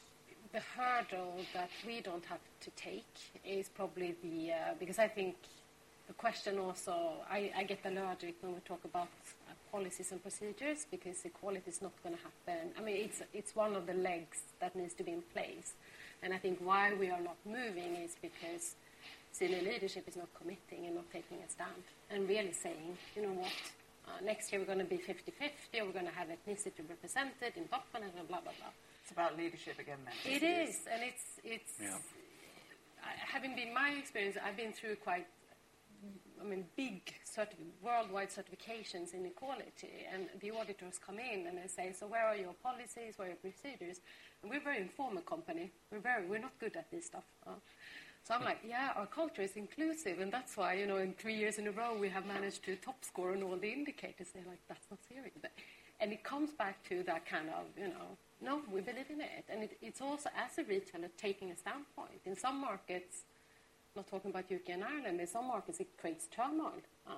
the hurdle that we don't have to take is probably the uh, because I think. The question also, I, I get allergic when we talk about uh, policies and procedures because equality is not going to happen. I mean, it's it's one of the legs that needs to be in place. And I think why we are not moving is because senior leadership is not committing and not taking a stand and really saying, you know what, uh, next year we're going to be fifty-fifty, or we're going to have ethnicity represented in top management, blah, blah, blah. It's about leadership again then. It is, and it's, it's yeah. I, having been my experience, I've been through quite I mean, big certi- worldwide certifications in equality, and the auditors come in and they say, so where are your policies, where are your procedures? And we're a very informal company. We're very, we're not good at this stuff. Uh, so I'm like, yeah, our culture is inclusive, and that's why, you know, in three years in a row we have managed to top score on all the indicators. They're like, that's not serious. But, and it comes back to that kind of, you know, no, we believe in it. And it, it's also, as a retailer, taking a standpoint. In some markets, not talking about U K and Ireland, in some markets it creates turmoil um,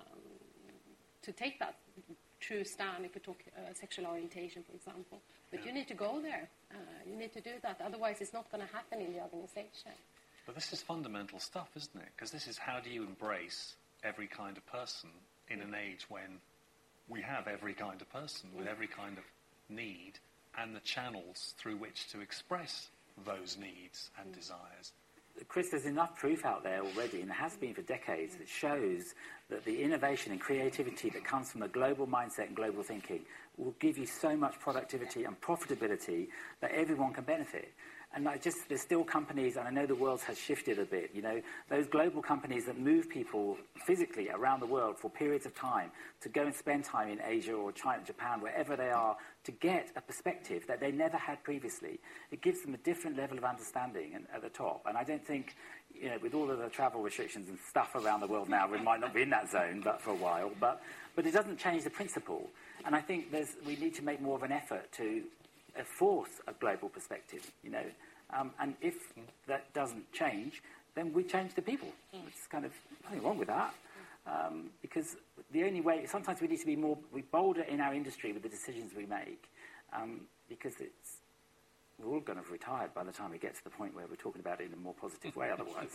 to take that true stand if we talk uh, sexual orientation, for example. But yeah. you need to go there. Uh, you need to do that. Otherwise, it's not going to happen in the organisation. But this is fundamental stuff, isn't it? Because this is how do you embrace every kind of person in an age when we have every kind of person with every kind of need and the channels through which to express those needs and mm. desires. Chris, there's enough proof out there already, and there has been for decades, that shows that the innovation and creativity that comes from a global mindset and global thinking will give you so much productivity and profitability that everyone can benefit. And I just, there's still companies, and I know the world has shifted a bit, you know, those global companies that move people physically around the world for periods of time to go and spend time in Asia or China, Japan, wherever they are, to get a perspective that they never had previously. It gives them a different level of understanding and, at the top. And I don't think, you know, with all of the travel restrictions and stuff around the world now, we might not be in that zone but for a while, but, but it doesn't change the principle. And I think there's, we need to make more of an effort to uh, force a global perspective, you know. Um, and if that doesn't change, then we change the people. It's kind of nothing wrong with that. Um, because the only way, sometimes we need to be more we bolder in our industry with the decisions we make. um, because it's we're all going to have retired by the time we get to the point where we're talking about it in a more positive way otherwise.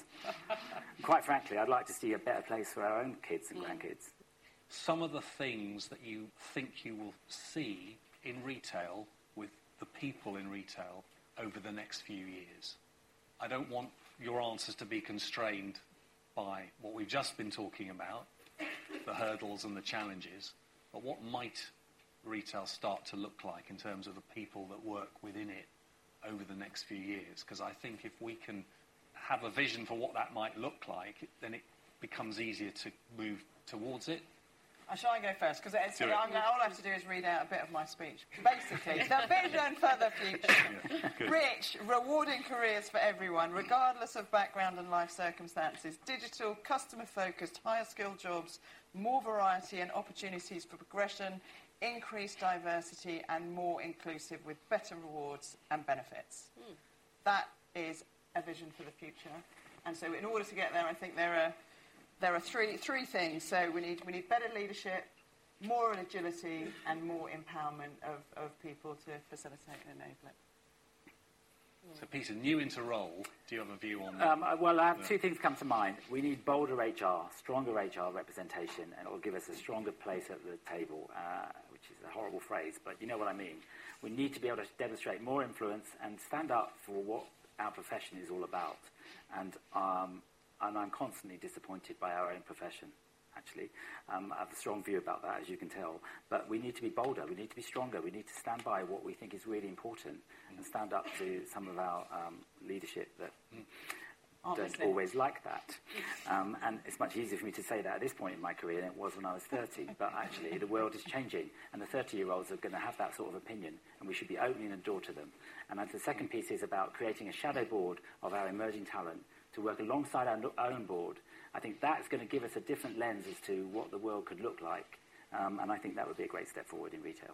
Quite frankly, I'd like to see a better place for our own kids and grandkids. Some of the things that you think you will see in retail with the people in retail over the next few years. I don't want your answers to be constrained by what we've just been talking about, the hurdles and the challenges, but what might retail start to look like in terms of the people that work within it over the next few years? Because I think if we can have a vision for what that might look like, then it becomes easier to move towards it. Uh, shall I go first? Because Do it. all I have to do is read out a bit of my speech. Basically, the vision for the future. Yeah, Rich, rewarding careers for everyone, regardless of background and life circumstances. Digital, customer-focused, higher-skilled jobs, more variety and opportunities for progression, increased diversity, and more inclusive with better rewards and benefits. Mm. That is a vision for the future. And so in order to get there, I think there are... There are three three things. So we need we need better leadership, more agility, and more empowerment of, of people to facilitate and enable it. So, Peter, new into role, do you have a view on that? Um, well, I have two things come to mind. We need bolder H R, stronger H R representation, and it will give us a stronger place at the table, uh, which is a horrible phrase, but you know what I mean. We need to be able to demonstrate more influence and stand up for what our profession is all about. And um, And I'm constantly disappointed by our own profession, actually. Um, I have a strong view about that, as you can tell. But we need to be bolder. We need to be stronger. We need to stand by what we think is really important and stand up to some of our um, leadership that Obviously. don't always like that. Um, and it's much easier for me to say that at this point in my career than it was when I was thirty. But actually, the world is changing. And the thirty-year-olds are going to have that sort of opinion. And we should be opening the door to them. And the second piece is about creating a shadow board of our emerging talent to work alongside our own board. I think that's going to give us a different lens as to what the world could look like. Um, and I think that would be a great step forward in retail.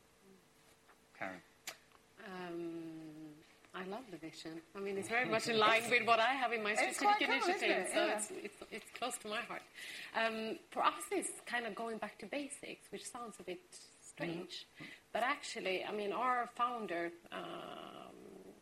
Karen? Um, I love the vision. I mean, it's very much in line with what I have in my It's strategic quite cool, isn't initiative, it? so Yeah. it's, it's, it's close to my heart. Um, for us, it's kind of going back to basics, which sounds a bit strange. Mm-hmm. But actually, I mean, our founder um,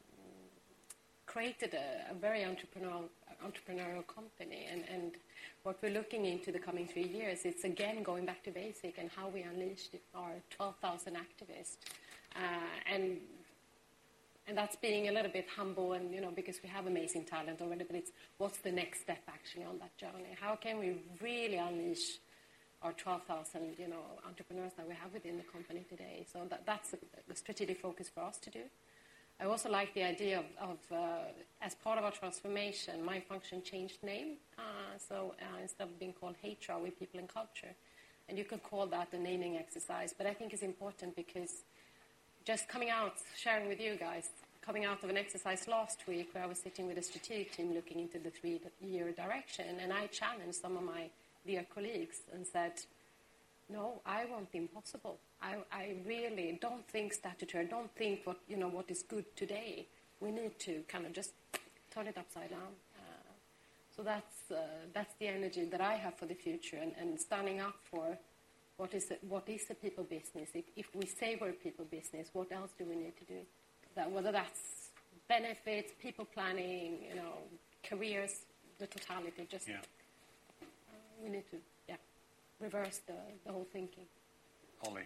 created a, a very entrepreneurial, entrepreneurial company, and, and what we're looking into the coming three years, it's again going back to basic and how we unleashed our twelve thousand activists. Uh, and and that's being a little bit humble, and you know, because we have amazing talent already, but it's what's the next step actually on that journey? How can we really unleash our twelve thousand, you know, entrepreneurs that we have within the company today? So that, that's a, a strategic focus for us to do. I also like the idea of, of uh, as part of our transformation, my function changed name. Uh, so uh, instead of being called H R, we're People and Culture. And you could call that a naming exercise, but I think it's important because just coming out, sharing with you guys, coming out of an exercise last week where I was sitting with a strategic team looking into the three-year direction, and I challenged some of my dear colleagues and said, no, I want the impossible. I, I really don't think statutory. Don't think what you know what is good today. We need to kind of just turn it upside down. Uh, so that's uh, that's the energy that I have for the future, and, and standing up for what is a, what is a people business. If, if we say we're a people business, what else do we need to do? That whether that's benefits, people planning, you know, careers, the totality. Just yeah. uh, we need to yeah reverse the, the whole thinking. Ollie?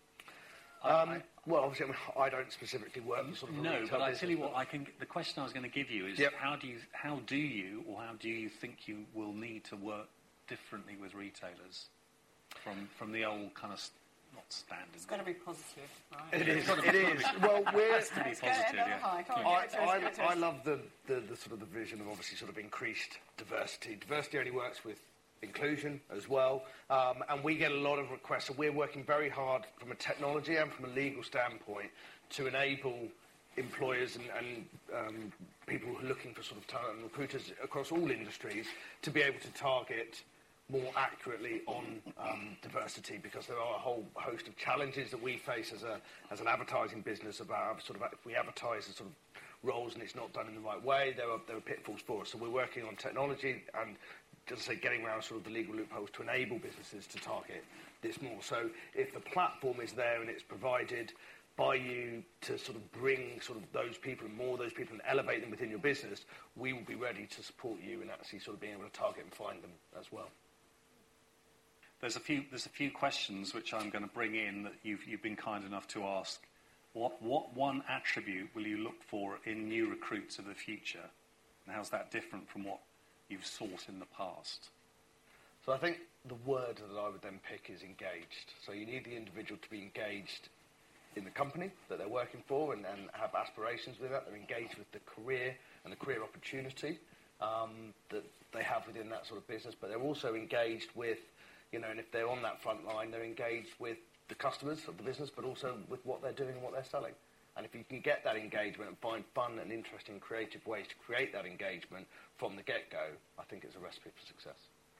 Um, well, obviously, I, mean, I don't specifically work in sort of a No, retail but I business, tell you what, I can. The question I was going to give you is, Yep. how do you, how do you, or how do you think you will need to work differently with retailers from from the old kind of s- not standard? It's got to be positive, right? It is. It is. Well, we're. Has to be Let's go another positive. Yeah. high. Come on, I, give it to us, give it to I, I us. love the, the, the sort of the vision of obviously sort of increased diversity. Diversity only works with inclusion as well, um, and we get a lot of requests. So we're working very hard from a technology and from a legal standpoint to enable employers and, and um, people who are looking for sort of talent and recruiters across all industries to be able to target more accurately on um, diversity, because there are a whole host of challenges that we face as a as an advertising business about sort of if we advertise the sort of roles and it's not done in the right way, there are there are pitfalls for us. So we're working on technology and, just say, getting around sort of the legal loopholes to enable businesses to target this more. So if the platform is there and it's provided, by you to sort of bring sort of those people and more of those people and elevate them within your business, we will be ready to support you in actually sort of being able to target and find them as well. There's a few there's a few questions which I'm going to bring in that you've you've been kind enough to ask. What what one attribute will you look for in new recruits of the future, and how's that different from what you've sought in the past? So I think the word that I would then pick is engaged. So you need the individual to be engaged in the company that they're working for and, and have aspirations with that. They're engaged with the career and the career opportunity um, that they have within that sort of business, but they're also engaged with, you know, and if they're on that front line, they're engaged with the customers of the business, but also with what they're doing and what they're selling. And if you can get that engagement and find fun and interesting, creative ways to create that engagement from the get-go, I think it's a recipe for success.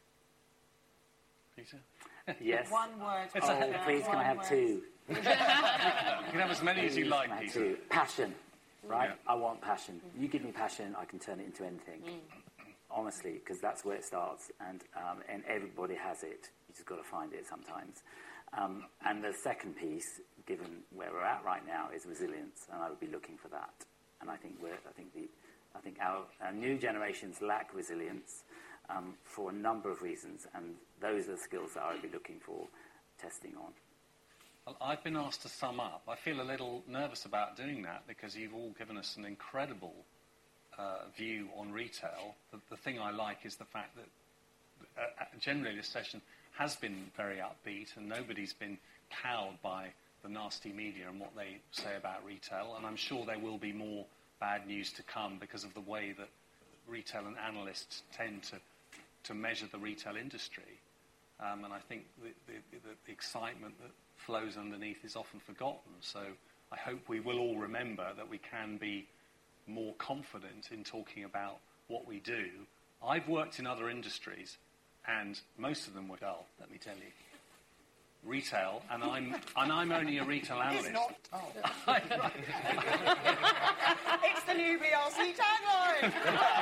Peter? Yes. One word. Oh, please, can I have two? You can have as many as you like, Can I have Peter. two? Passion, right? Yeah. I want passion. You give me passion, I can turn it into anything. Honestly, because that's where it starts, and um, and everybody has it. You just got to find it sometimes. Um, and the second piece, given where we're at right now, is resilience, and I would be looking for that. And I think we're, I think the, I think our, our new generations lack resilience um, for a number of reasons, and those are the skills that I would be looking for testing on. Well, I've been asked to sum up. I feel a little nervous about doing that because you've all given us an incredible uh, view on retail. The, the thing I like is the fact that uh, generally this session has been very upbeat and nobody's been cowed by the nasty media and what they say about retail. And I'm sure there will be more bad news to come because of the way that retail and analysts tend to, to measure the retail industry. Um, and I think the, the, the, the excitement that flows underneath is often forgotten. So I hope we will all remember that we can be more confident in talking about what we do. I've worked in other industries, and most of them were dull, let me tell you. Retail, and I'm and I'm only a retail analyst. It's not. Oh. It's the new B R C tagline.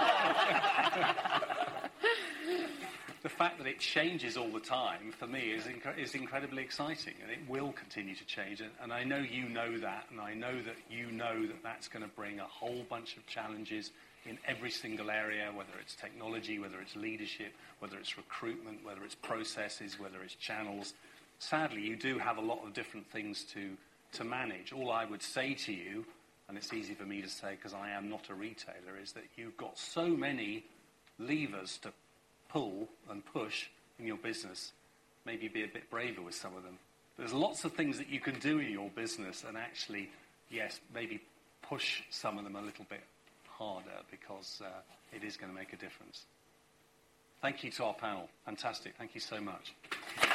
The fact that it changes all the time, for me, is, inc- is incredibly exciting, and it will continue to change. And, and I know you know that, and I know that you know that that's going to bring a whole bunch of challenges in every single area, whether it's technology, whether it's leadership, whether it's recruitment, whether it's processes, whether it's channels. Sadly, you do have a lot of different things to, to manage. All I would say to you, and it's easy for me to say because I am not a retailer, is that you've got so many levers to pull and push in your business. Maybe be a bit braver with some of them. There's lots of things that you can do in your business and actually, yes, maybe push some of them a little bit harder because uh, it is going to make a difference. Thank you to our panel. Fantastic. Thank you so much.